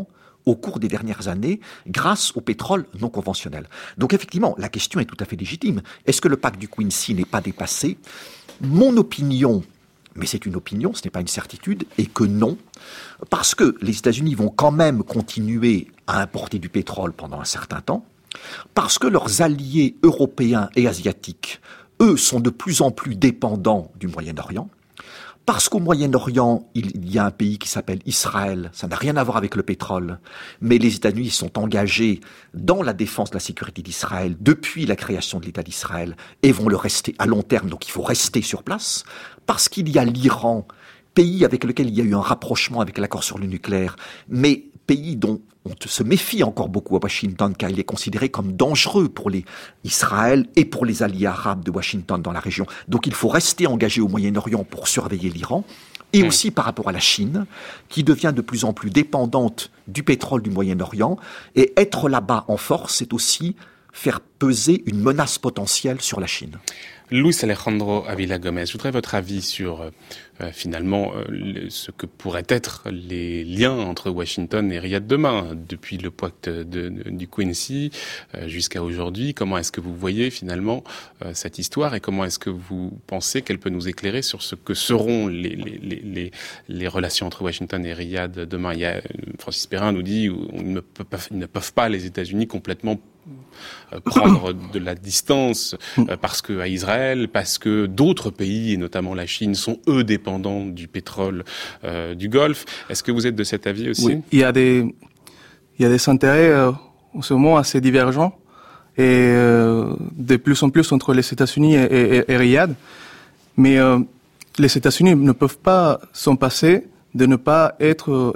au cours des dernières années grâce au pétrole non conventionnel. Donc effectivement, la question est tout à fait légitime. Est-ce que le pacte du Quincy n'est pas dépassé ? Mon opinion, mais c'est une opinion, ce n'est pas une certitude, est que non, parce que les États-Unis vont quand même continuer à importer du pétrole pendant un certain temps, parce que leurs alliés européens et asiatiques, eux, sont de plus en plus dépendants du Moyen-Orient, parce qu'au Moyen-Orient, il y a un pays qui s'appelle Israël, ça n'a rien à voir avec le pétrole, mais les États-Unis sont engagés dans la défense de la sécurité d'Israël depuis la création de l'État d'Israël et vont le rester à long terme, donc il faut rester sur place, parce qu'il y a l'Iran, pays avec lequel il y a eu un rapprochement avec l'accord sur le nucléaire, mais pays dont on se méfie encore beaucoup à Washington, car il est considéré comme dangereux pour Israël et pour les alliés arabes de Washington dans la région. Donc il faut rester engagé au Moyen-Orient pour surveiller l'Iran, et aussi par rapport à la Chine, qui devient de plus en plus dépendante du pétrole du Moyen-Orient, et être là-bas en force, c'est aussi faire peser une menace potentielle sur la Chine. Luis Alejandro Avila Gomez, je voudrais votre avis sur finalement ce que pourraient être les liens entre Washington et Riyad demain, depuis le pacte du Quincy jusqu'à aujourd'hui. Comment est-ce que vous voyez finalement cette histoire et comment est-ce que vous pensez qu'elle peut nous éclairer sur ce que seront les relations entre Washington et Riyad demain? Francis Perrin nous dit qu'ils ne peuvent pas les États-Unis complètement prendre de la distance parce que à Israël, parce que d'autres pays et notamment la Chine sont eux dépendants du pétrole du Golfe. Est-ce que vous êtes de cet avis aussi? Oui, il y a des intérêts en ce moment assez divergents et de plus en plus entre les États-Unis et Riyad, mais les États-Unis ne peuvent pas s'en passer de ne pas être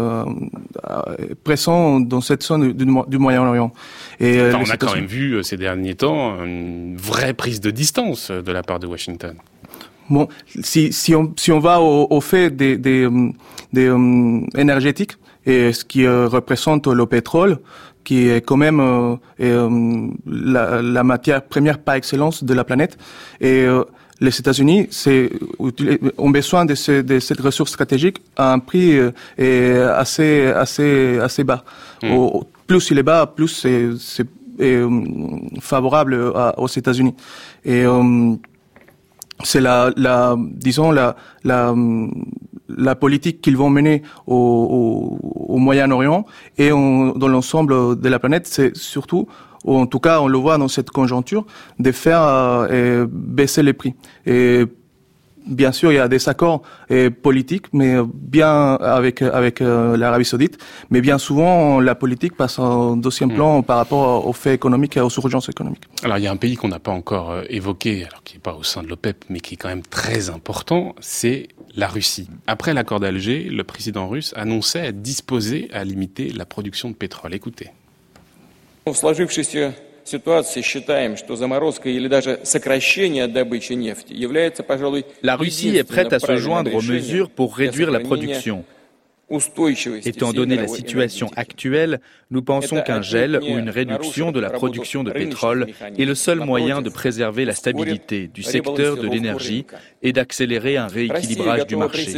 présent dans cette zone du Moyen-Orient. Et on a quand même vu ces derniers temps une vraie prise de distance de la part de Washington. Bon, si on va au fait des énergétiques et ce qui représente le pétrole, qui est quand même la matière première par excellence de la planète, et les États-Unis ont besoin de cette ressource stratégique à un prix assez bas. Plus il est bas, plus c'est favorable aux États-Unis. Et c'est la politique qu'ils vont mener au Moyen-Orient et dans l'ensemble de la planète, c'est surtout, ou en tout cas on le voit dans cette conjoncture, de faire baisser les prix. Et bien sûr, il y a des accords politiques, mais bien avec l'Arabie Saoudite, mais bien souvent la politique passe en deuxième plan par rapport aux faits économiques et aux urgences économiques. Alors il y a un pays qu'on n'a pas encore évoqué, alors qui n'est pas au sein de l'OPEP, mais qui est quand même très important, c'est la Russie. Après l'accord d'Alger, le président russe annonçait être disposé à limiter la production de pétrole. Écoutez. В сложившейся ситуации считаем, что заморозка или даже сокращение добычи нефти является, пожалуй, La Russie est prête à se joindre aux mesures pour réduire la production. Étant donné la situation actuelle, nous pensons qu'un gel ou une réduction de la production de pétrole est le seul moyen de préserver la stabilité du secteur de l'énergie et d'accélérer un rééquilibrage du marché.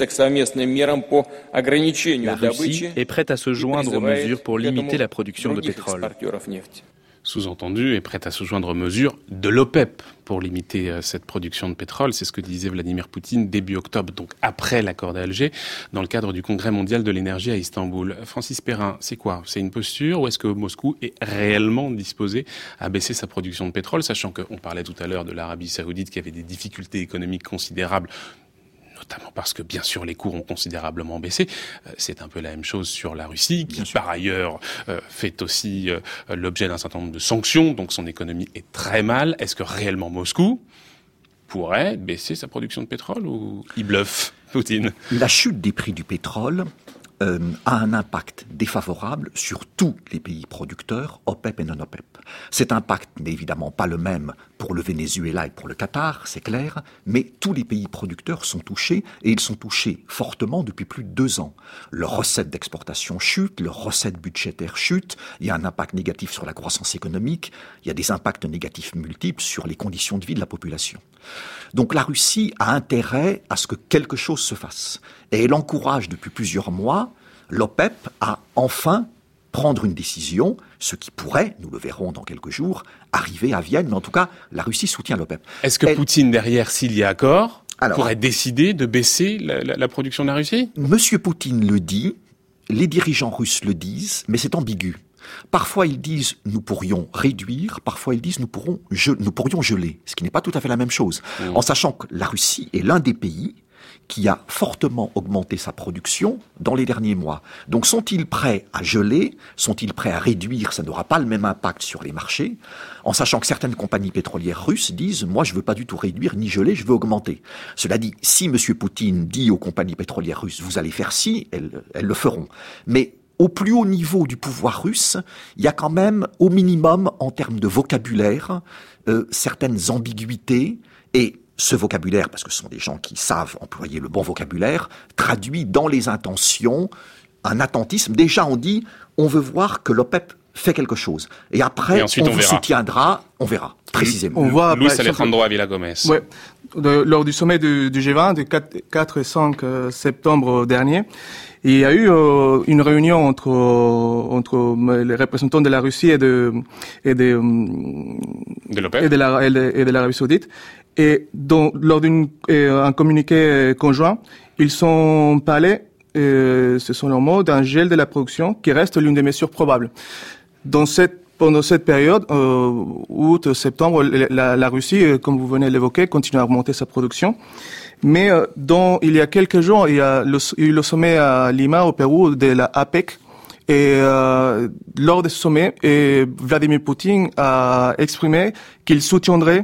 La Russie est prête à se joindre aux mesures pour limiter la production de pétrole. Sous-entendu, est prête à se joindre aux mesures de l'OPEP pour limiter cette production de pétrole. C'est ce que disait Vladimir Poutine début octobre, donc après l'accord d'Alger, dans le cadre du Congrès mondial de l'énergie à Istanbul. Francis Perrin, c'est quoi? C'est une posture ou est-ce que Moscou est réellement disposé à baisser sa production de pétrole, sachant qu'on parlait tout à l'heure de l'Arabie Saoudite qui avait des difficultés économiques considérables, notamment parce que, bien sûr, les cours ont considérablement baissé. C'est un peu la même chose sur la Russie, qui, par ailleurs, fait aussi l'objet d'un certain nombre de sanctions, donc son économie est très mal. Est-ce que réellement Moscou pourrait baisser sa production de pétrole ou il bluffe, Poutine? La chute des prix du pétrole a un impact défavorable sur tous les pays producteurs, OPEP et non-OPEP. Cet impact n'est évidemment pas le même pour le Venezuela et pour le Qatar, c'est clair, mais tous les pays producteurs sont touchés, et ils sont touchés fortement depuis plus de 2 ans. Leurs recettes d'exportation chutent, leurs recettes budgétaires chutent, il y a un impact négatif sur la croissance économique, il y a des impacts négatifs multiples sur les conditions de vie de la population. Donc la Russie a intérêt à ce que quelque chose se fasse. Et elle encourage depuis plusieurs mois l'OPEP a enfin prendre une décision, ce qui pourrait, nous le verrons dans quelques jours, arriver à Vienne, mais en tout cas, la Russie soutient l'OPEP. Est-ce que Poutine, derrière, s'il y a accord, pourrait décider de baisser la production de la Russie ? Monsieur Poutine le dit, les dirigeants russes le disent, mais c'est ambigu. Parfois ils disent nous pourrions réduire, parfois ils disent nous pourrions geler, ce qui n'est pas tout à fait la même chose, en sachant que la Russie est l'un des pays qui a fortement augmenté sa production dans les derniers mois. Donc sont-ils prêts à geler? Sont-ils prêts à réduire? Ça n'aura pas le même impact sur les marchés, en sachant que certaines compagnies pétrolières russes disent « moi je veux pas du tout réduire ni geler, je veux augmenter ». Cela dit, si M. Poutine dit aux compagnies pétrolières russes « vous allez faire ci », elles le feront. Mais au plus haut niveau du pouvoir russe, il y a quand même, au minimum, en termes de vocabulaire, certaines ambiguïtés, et ce vocabulaire, parce que ce sont des gens qui savent employer le bon vocabulaire, traduit dans les intentions un attentisme. Déjà, on dit, on veut voir que l'OPEP fait quelque chose. Et après, on vous soutiendra, on verra, précisément. On voit, Luis Alejandro Avila Gomez. Ouais, lors du sommet du G20, du 4 et 5 septembre dernier, il y a eu une réunion entre les représentants de la Russie et de l'OPEP et de l'Arabie Saoudite. Et lors d'un communiqué conjoint, ils sont parlé, ce sont leurs mots, d'un gel de la production qui reste l'une des mesures probables. Pendant cette période, août, septembre, la Russie, comme vous venez de l'évoquer, continue à augmenter sa production. Mais il y a quelques jours, il y a eu le sommet à Lima, au Pérou, de la APEC. Et lors de ce sommet, Vladimir Poutine a exprimé qu'il soutiendrait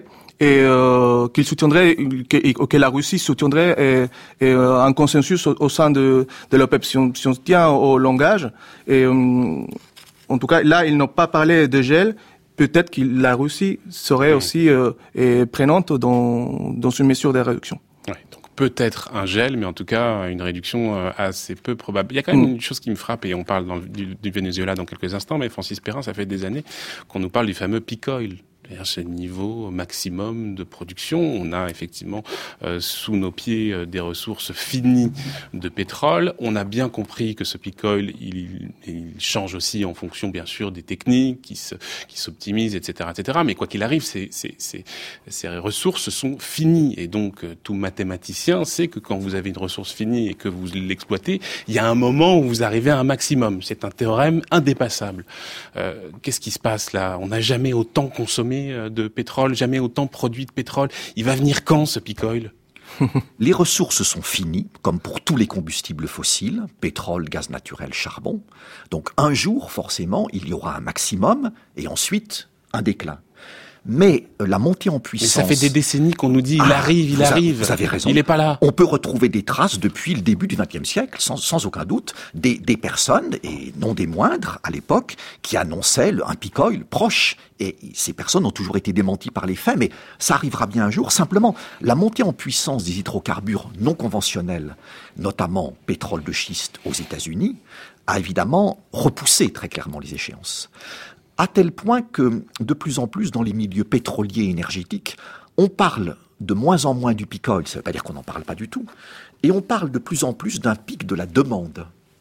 que la Russie soutiendrait un consensus au sein de l'OPEP. Si on se tient au langage, et en tout cas là, ils n'ont pas parlé de gel. Peut-être que la Russie serait aussi prenante dans une mesure de réduction. Ouais, donc peut-être un gel, mais en tout cas une réduction assez peu probable. Il y a quand même une chose qui me frappe, et on parle du Venezuela dans quelques instants, mais Francis Perrin, ça fait des années qu'on nous parle du fameux peak oil. C'est le niveau maximum de production. On a effectivement sous nos pieds des ressources finies de pétrole. On a bien compris que ce peak oil, il change aussi en fonction, bien sûr, des techniques qui s'optimisent, etc., etc. Mais quoi qu'il arrive, ces ressources sont finies. Et donc, tout mathématicien sait que quand vous avez une ressource finie et que vous l'exploitez, il y a un moment où vous arrivez à un maximum. C'est un théorème indépassable. Qu'est-ce qui se passe là? On n'a jamais autant consommé de pétrole, jamais autant produit de pétrole. Il va venir quand, ce peak oil? Les ressources sont finies, comme pour tous les combustibles fossiles, pétrole, gaz naturel, charbon. Donc un jour, forcément, il y aura un maximum et ensuite un déclin. Mais la montée en puissance... Mais ça fait des décennies qu'on nous dit, il arrive. Vous avez raison. Il n'est pas là. On peut retrouver des traces depuis le début du XXe siècle, sans aucun doute, des personnes, et non des moindres, à l'époque, qui annonçaient un peak oil proche. Et ces personnes ont toujours été démenties par les faits, mais ça arrivera bien un jour. Simplement, la montée en puissance des hydrocarbures non conventionnels, notamment pétrole de schiste aux États-Unis, a évidemment repoussé très clairement les échéances. À tel point que, de plus en plus, dans les milieux pétroliers et énergétiques, on parle de moins en moins du peak oil, ça ne veut pas dire qu'on n'en parle pas du tout, et on parle de plus en plus d'un pic de la demande.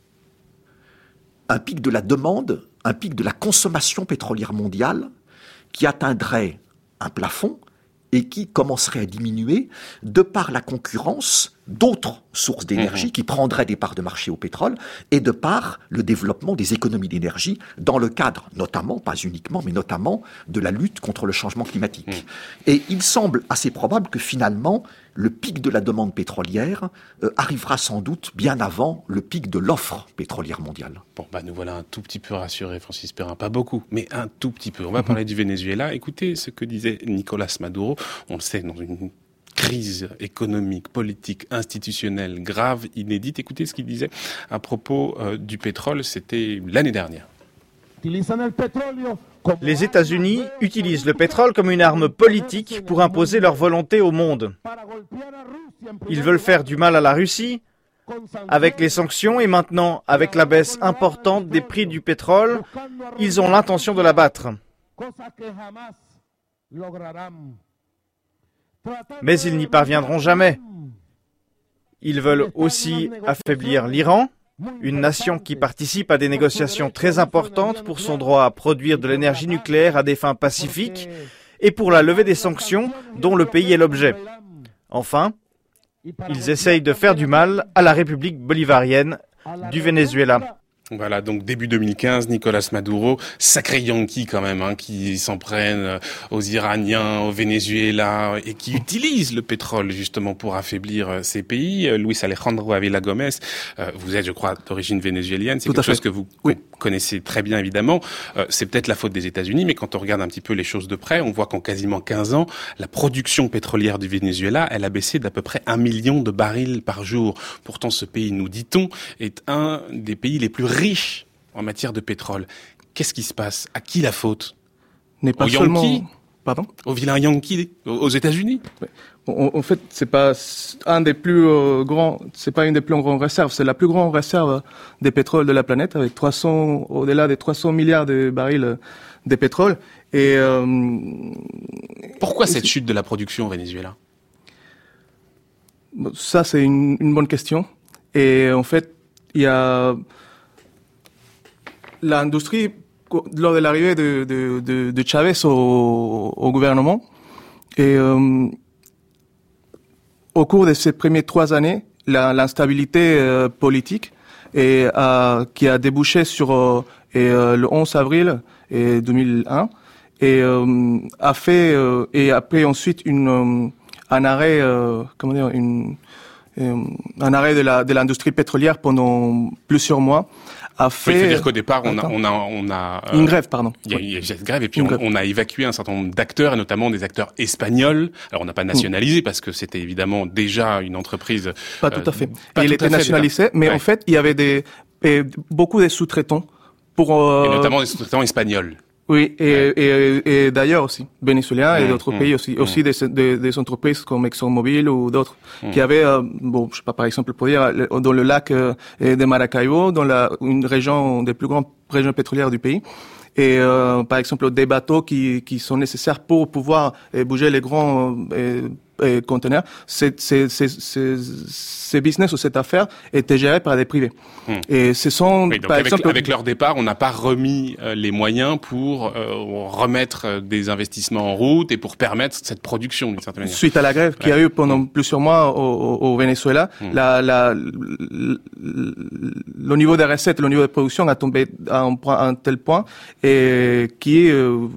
Un pic de la demande, un pic de la consommation pétrolière mondiale, qui atteindrait un plafond et qui commencerait à diminuer de par la concurrence d'autres sources d'énergie qui prendraient des parts de marché au pétrole et de par le développement des économies d'énergie dans le cadre, notamment, pas uniquement, mais notamment de la lutte contre le changement climatique. Et il semble assez probable que finalement, le pic de la demande pétrolière arrivera sans doute bien avant le pic de l'offre pétrolière mondiale. Bon, nous voilà un tout petit peu rassurés, Francis Perrin. Pas beaucoup, mais un tout petit peu. On va parler du Venezuela. Écoutez ce que disait Nicolas Maduro. On le sait, dans une crise économique, politique, institutionnelle, grave, inédite. Écoutez ce qu'il disait à propos du pétrole, c'était l'année dernière. Les États-Unis utilisent le pétrole comme une arme politique pour imposer leur volonté au monde. Ils veulent faire du mal à la Russie avec les sanctions et maintenant avec la baisse importante des prix du pétrole, ils ont l'intention de la battre. Mais ils n'y parviendront jamais. Ils veulent aussi affaiblir l'Iran, Une nation qui participe à des négociations très importantes pour son droit à produire de l'énergie nucléaire à des fins pacifiques et pour la levée des sanctions dont le pays est l'objet. Enfin, ils essayent de faire du mal à la République bolivarienne du Venezuela. Voilà, donc début 2015, Nicolás Maduro, sacré Yankee quand même, qui s'en prennent aux Iraniens, au Venezuela, et qui utilise le pétrole justement pour affaiblir ces pays. Luis Alejandro Avila Gomez, vous êtes, je crois, d'origine vénézuélienne, c'est quelque chose que vous connaissez très bien évidemment. C'est peut-être la faute des États-Unis, mais quand on regarde un petit peu les choses de près, on voit qu'en quasiment 15 ans, la production pétrolière du Venezuela, elle a baissé d'à peu près 1 million de barils par jour. Pourtant, ce pays, nous dit-on, est un des pays les plus riches en matière de pétrole. Qu'est-ce qui se passe? À qui la faute? N'est pas aux seulement... Yankees? Pardon? Aux vilains Yankees aux États-Unis? En fait, c'est pas un des plus grands, c'est pas une des plus grandes réserves, c'est la plus grande réserve de pétrole de la planète, avec au-delà des 300 milliards de barils de pétrole. Et pourquoi cette chute de la production au Venezuela? Ça, c'est une bonne question. Et en fait, il y a l'industrie, lors de l'arrivée de Chavez au gouvernement, et au cours de ces premières 3 années, l'instabilité politique qui a débouché sur le 11 avril 2001 et a fait et après ensuite un arrêt un arrêt de l'industrie pétrolière pendant plusieurs mois. Il faut dire qu'au départ, on a une grève, pardon. Il y a cette grève et puis on a évacué un certain nombre d'acteurs, et notamment des acteurs espagnols. Alors on n'a pas nationalisé parce que c'était évidemment déjà une entreprise. Pas tout à fait. Il était nationalisé, mais en fait, il y avait beaucoup de sous-traitants et notamment des sous-traitants espagnols. Oui, et d'ailleurs aussi, vénézuéliens et d'autres pays aussi des entreprises comme ExxonMobil ou d'autres qui avaient, je sais pas, par exemple, pour dire, dans le lac de Maracaibo, dans une région des plus grandes régions pétrolières du pays. Et par exemple, des bateaux qui sont nécessaires pour pouvoir bouger les grands conteneurs. Ces business ou cette affaire étaient gérés par des privés. Et ce sont, par exemple, avec leur départ, on n'a pas remis les moyens pour remettre des investissements en route et pour permettre cette production d'une certaine manière. Suite à la grève qu'il y a eu pendant plusieurs mois au Venezuela, le niveau des recettes, le niveau de production a tombé à un tel point et qui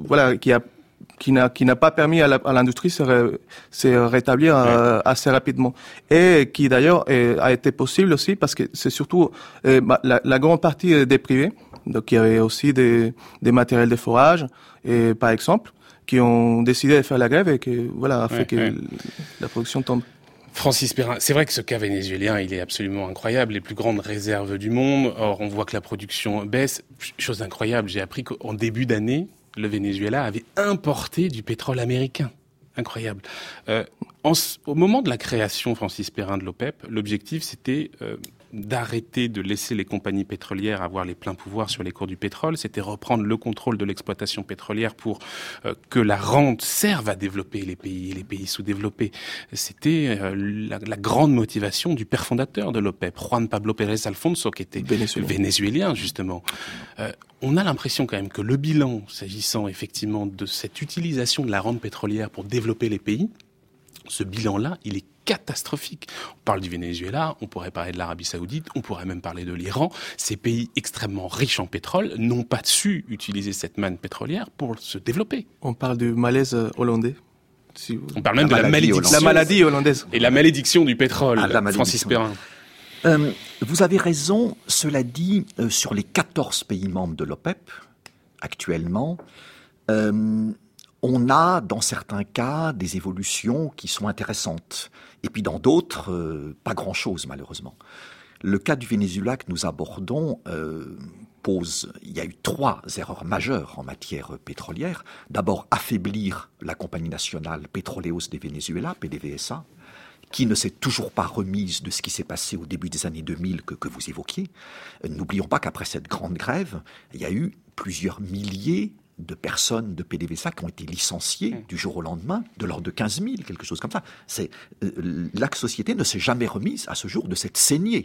n'a pas permis à l'industrie de se rétablir assez rapidement. Et qui d'ailleurs a été possible aussi parce que c'est surtout la grande partie des privés, donc il y avait aussi des matériels de forage, et par exemple, qui ont décidé de faire la grève et qui a fait que la production tombe. Francis Perrin, c'est vrai que ce cas vénézuélien, il est absolument incroyable, les plus grandes réserves du monde. Or, on voit que la production baisse. Chose incroyable, j'ai appris qu'en début d'année, le Venezuela avait importé du pétrole américain. Incroyable. Au moment de la création, Francis Perrin, de l'OPEP, l'objectif c'était d'arrêter de laisser les compagnies pétrolières avoir les pleins pouvoirs sur les cours du pétrole. C'était reprendre le contrôle de l'exploitation pétrolière pour que la rente serve à développer les pays sous-développés. C'était la grande motivation du père fondateur de l'OPEP, Juan Pablo Pérez Alfonso, qui était vénézuélien justement. On a l'impression quand même que le bilan, s'agissant effectivement de cette utilisation de la rente pétrolière pour développer les pays, ce bilan-là, il est catastrophique. On parle du Venezuela, on pourrait parler de l'Arabie Saoudite, on pourrait même parler de l'Iran. Ces pays extrêmement riches en pétrole n'ont pas su utiliser cette manne pétrolière pour se développer. On parle du malaise hollandais. On parle même de la malédiction. La maladie hollandaise. Et la malédiction du pétrole, Francis Perrin. Vous avez raison, cela dit, sur les 14 pays membres de l'OPEP, actuellement, on a, dans certains cas, des évolutions qui sont intéressantes. Et puis dans d'autres, pas grand-chose, malheureusement. Le cas du Venezuela que nous abordons il y a eu 3 erreurs majeures en matière pétrolière. D'abord, affaiblir la compagnie nationale Petróleos de Venezuela, PDVSA, qui ne s'est toujours pas remise de ce qui s'est passé au début des années 2000 que vous évoquiez. N'oublions pas qu'après cette grande grève, il y a eu plusieurs milliers de personnes de PDVSA qui ont été licenciées du jour au lendemain, de l'ordre de 15 000, quelque chose comme ça. La société ne s'est jamais remise à ce jour de cette saignée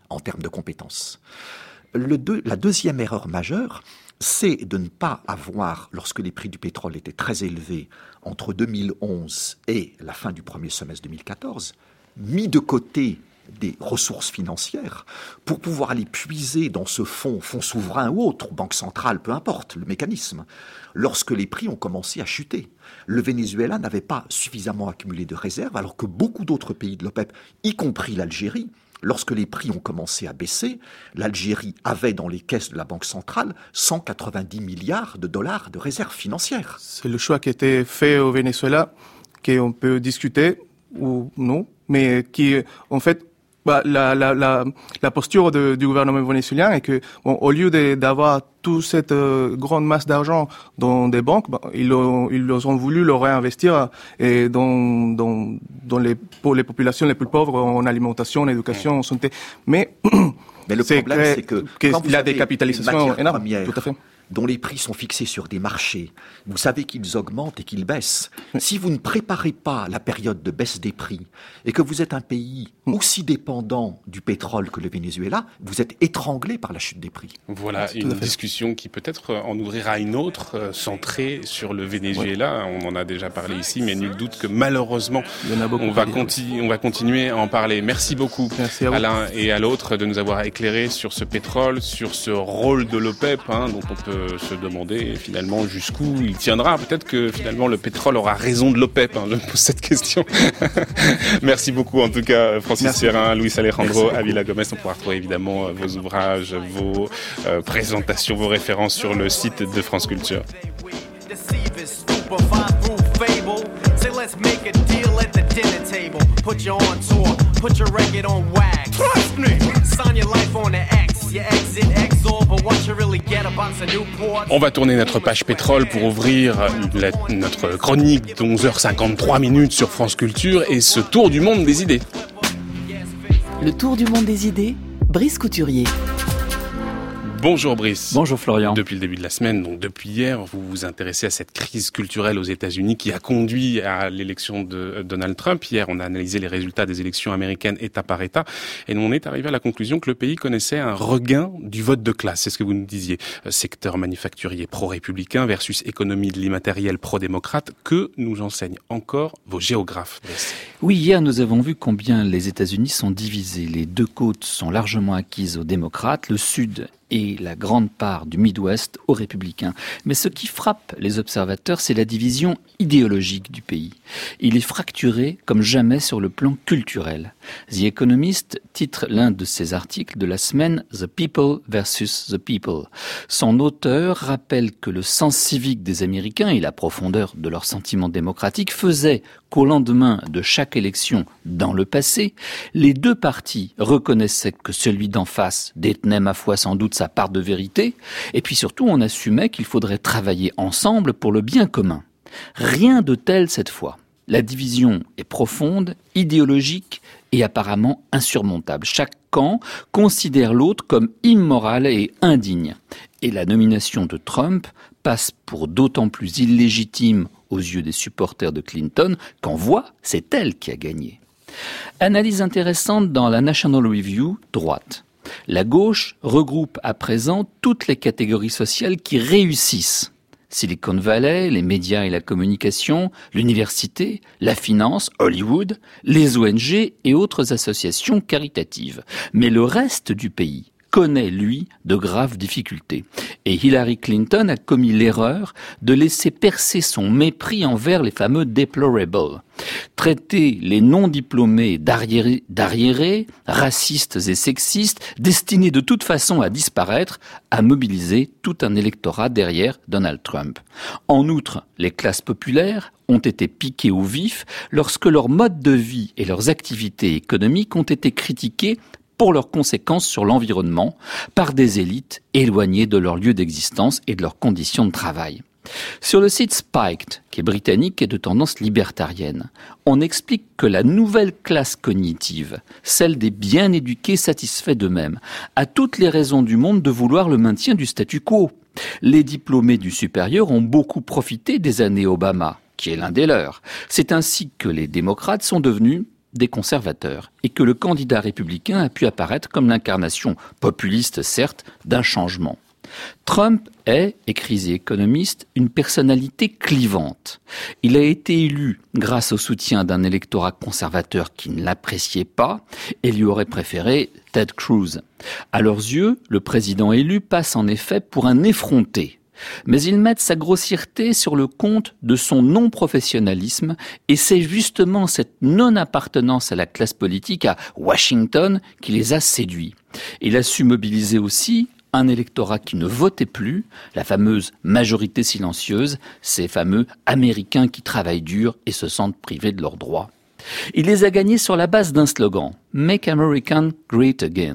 en termes de compétences. La deuxième erreur majeure, c'est de ne pas avoir, lorsque les prix du pétrole étaient très élevés entre 2011 et la fin du premier semestre 2014, mis de côté des ressources financières pour pouvoir aller puiser dans ce fonds souverain ou autre, banque centrale, peu importe le mécanisme, lorsque les prix ont commencé à chuter. Le Venezuela n'avait pas suffisamment accumulé de réserves, alors que beaucoup d'autres pays de l'OPEP, y compris l'Algérie, lorsque les prix ont commencé à baisser, l'Algérie avait dans les caisses de la Banque centrale 190 milliards de dollars de réserves financières. C'est le choix qui a été fait au Venezuela, qu'on peut discuter ou non, mais qui, en fait, la posture du gouvernement vénézuélien est que, bon, au lieu d'avoir toute cette grande masse d'argent dans des banques, ils ont voulu le réinvestir et pour les populations les plus pauvres en alimentation, en éducation, en santé. Mais le problème, c'est que il y a des capitalisations énormes. Tout à fait. Dont les prix sont fixés sur des marchés, vous savez qu'ils augmentent et qu'ils baissent. Si vous ne préparez pas la période de baisse des prix et que vous êtes un pays aussi dépendant du pétrole que le Venezuela, vous êtes étranglé par la chute des prix. Voilà une discussion qui peut-être en ouvrira une autre, centrée sur le Venezuela. On en a déjà parlé ici, mais nul doute que malheureusement, on va continuer à en parler. Merci beaucoup, à l'un et à l'autre, de nous avoir éclairé sur ce pétrole, sur ce rôle de l'OPEP, dont on peut se demander finalement jusqu'où il tiendra. Peut-être que finalement le pétrole aura raison de l'OPEP. Je me pose cette question. Merci beaucoup en tout cas, Francis Sierrin, Luis Alejandro Avila Gomez. On pourra retrouver évidemment vos ouvrages, vos présentations, vos références sur le site de France Culture. Let's make a deal at the dinner table. Put you on tour, put your record on wax. Trust me, sign your life on the X. You exit XOR, but what you really get a box of Newport. On va tourner notre page pétrole pour ouvrir notre chronique de 11h53 minutes sur France Culture et ce tour du monde des idées. Le tour du monde des idées, Brice Couturier. Bonjour Brice. Bonjour Florian. Depuis le début de la semaine, donc depuis hier, vous vous intéressez à cette crise culturelle aux États-Unis qui a conduit à l'élection de Donald Trump. Hier, on a analysé les résultats des élections américaines État par État et on est arrivé à la conclusion que le pays connaissait un regain du vote de classe. C'est ce que vous nous disiez. Secteur manufacturier pro-républicain versus économie de l'immatériel pro-démocrate. Que nous enseignent encore vos géographes, Brice? Oui, hier, nous avons vu combien les États-Unis sont divisés. Les deux côtes sont largement acquises aux démocrates, le Sud et la grande part du Midwest aux républicains. Mais ce qui frappe les observateurs, c'est la division idéologique du pays. Il est fracturé comme jamais sur le plan culturel. The Economist titre l'un de ses articles de la semaine « The People versus the People ». Son auteur rappelle que le sens civique des Américains et la profondeur de leurs sentiments démocratiques faisaient qu'au lendemain de chaque élection dans le passé, les deux partis reconnaissaient que celui d'en face détenait ma foi sans doute sa part de vérité, et puis surtout on assumait qu'il faudrait travailler ensemble pour le bien commun. Rien de tel cette fois. La division est profonde, idéologique et apparemment insurmontable. Chaque camp considère l'autre comme immoral et indigne. Et la nomination de Trump passe pour d'autant plus illégitime aux yeux des supporters de Clinton qu'en voit, c'est elle qui a gagné. Analyse intéressante dans la National Review, droite. La gauche regroupe à présent toutes les catégories sociales qui réussissent. Silicon Valley, les médias et la communication, l'université, la finance, Hollywood, les ONG et autres associations caritatives. Mais le reste du pays connaît, lui, de graves difficultés. Et Hillary Clinton a commis l'erreur de laisser percer son mépris envers les fameux deplorables. Traiter les non-diplômés d'arriérés, racistes et sexistes, destinés de toute façon à disparaître, a mobilisé tout un électorat derrière Donald Trump. En outre, les classes populaires ont été piquées au vif lorsque leur mode de vie et leurs activités économiques ont été critiqués pour leurs conséquences sur l'environnement par des élites éloignées de leur lieu d'existence et de leurs conditions de travail. Sur le site Spiked, qui est britannique et de tendance libertarienne, on explique que la nouvelle classe cognitive, celle des bien éduqués satisfaits d'eux-mêmes, a toutes les raisons du monde de vouloir le maintien du statu quo. Les diplômés du supérieur ont beaucoup profité des années Obama, qui est l'un des leurs. C'est ainsi que les démocrates sont devenus des conservateurs et que le candidat républicain a pu apparaître comme l'incarnation populiste, certes, d'un changement. Trump est, écrit The Economist, une personnalité clivante. Il a été élu grâce au soutien d'un électorat conservateur qui ne l'appréciait pas et lui aurait préféré Ted Cruz. À leurs yeux, le président élu passe en effet pour un effronté. Mais ils mettent sa grossièreté sur le compte de son non-professionnalisme et c'est justement cette non-appartenance à la classe politique à Washington qui les a séduits. Il a su mobiliser aussi un électorat qui ne votait plus, la fameuse majorité silencieuse, ces fameux Américains qui travaillent dur et se sentent privés de leurs droits. Il les a gagnés sur la base d'un slogan, « Make America Great Again »,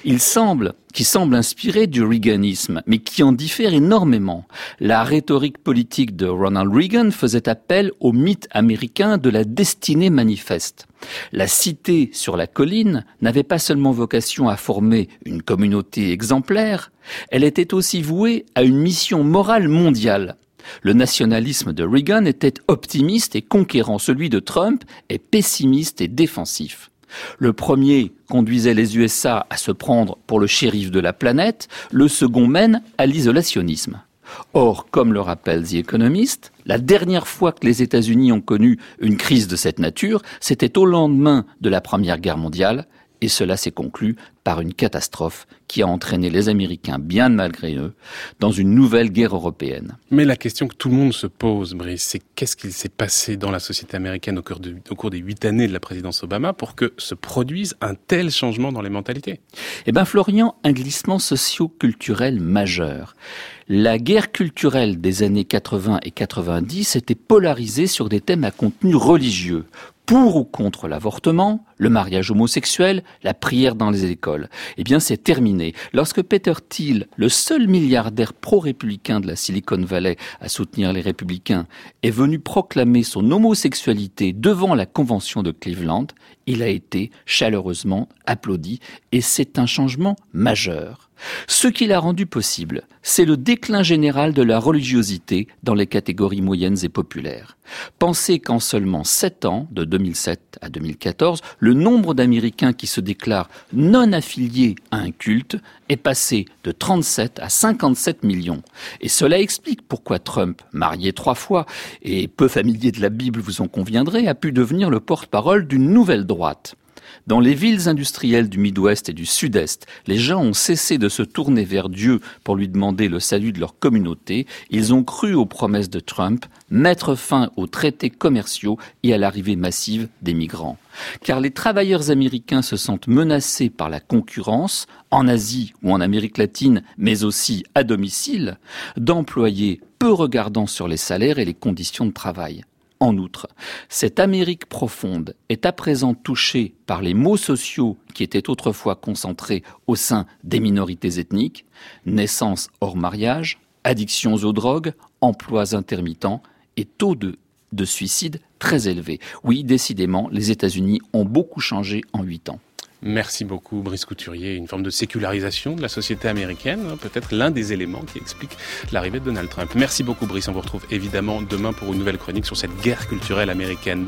qui semble inspiré du Reaganisme, mais qui en diffère énormément. La rhétorique politique de Ronald Reagan faisait appel au mythe américain de la destinée manifeste. La cité sur la colline n'avait pas seulement vocation à former une communauté exemplaire, elle était aussi vouée à une mission morale mondiale. Le nationalisme de Reagan était optimiste et conquérant, celui de Trump est pessimiste et défensif. Le premier conduisait les USA à se prendre pour le shérif de la planète, le second mène à l'isolationnisme. Or, comme le rappelle The Economist, la dernière fois que les États-Unis ont connu une crise de cette nature, c'était au lendemain de la Première Guerre mondiale, et cela s'est conclu par une catastrophe qui a entraîné les Américains, bien malgré eux, dans une nouvelle guerre européenne. Mais la question que tout le monde se pose, Brice, c'est qu'est-ce qu'il s'est passé dans la société américaine au cours des 8 années de la présidence Obama pour que se produise un tel changement dans les mentalités ? Eh bien, Florian, un glissement socio-culturel majeur. La guerre culturelle des années 80 et 90 était polarisée sur des thèmes à contenu religieux. Pour ou contre l'avortement, le mariage homosexuel, la prière dans les écoles. Eh bien, c'est terminé. Lorsque Peter Thiel, le seul milliardaire pro-républicain de la Silicon Valley à soutenir les républicains, est venu proclamer son homosexualité devant la convention de Cleveland, il a été chaleureusement applaudi et c'est un changement majeur. Ce qui l'a rendu possible, c'est le déclin général de la religiosité dans les catégories moyennes et populaires. Pensez qu'en seulement 7 ans, de 2007 à 2014, le nombre d'Américains qui se déclarent non affiliés à un culte est passé de 37 à 57 millions. Et cela explique pourquoi Trump, marié 3 fois et peu familier de la Bible, vous en conviendrez, a pu devenir le porte-parole d'une nouvelle droite. Dans les villes industrielles du Midwest et du Sud-Est, les gens ont cessé de se tourner vers Dieu pour lui demander le salut de leur communauté. Ils ont cru aux promesses de Trump, mettre fin aux traités commerciaux et à l'arrivée massive des migrants. Car les travailleurs américains se sentent menacés par la concurrence, en Asie ou en Amérique latine, mais aussi à domicile, d'employés peu regardants sur les salaires et les conditions de travail. En outre, cette Amérique profonde est à présent touchée par les maux sociaux qui étaient autrefois concentrés au sein des minorités ethniques, naissance hors mariage, addictions aux drogues, emplois intermittents et taux de suicide très élevés. Oui, décidément, les États-Unis ont beaucoup changé en 8 ans. Merci beaucoup, Brice Couturier. Une forme de sécularisation de la société américaine, peut-être l'un des éléments qui explique l'arrivée de Donald Trump. Merci beaucoup, Brice. On vous retrouve évidemment demain pour une nouvelle chronique sur cette guerre culturelle américaine.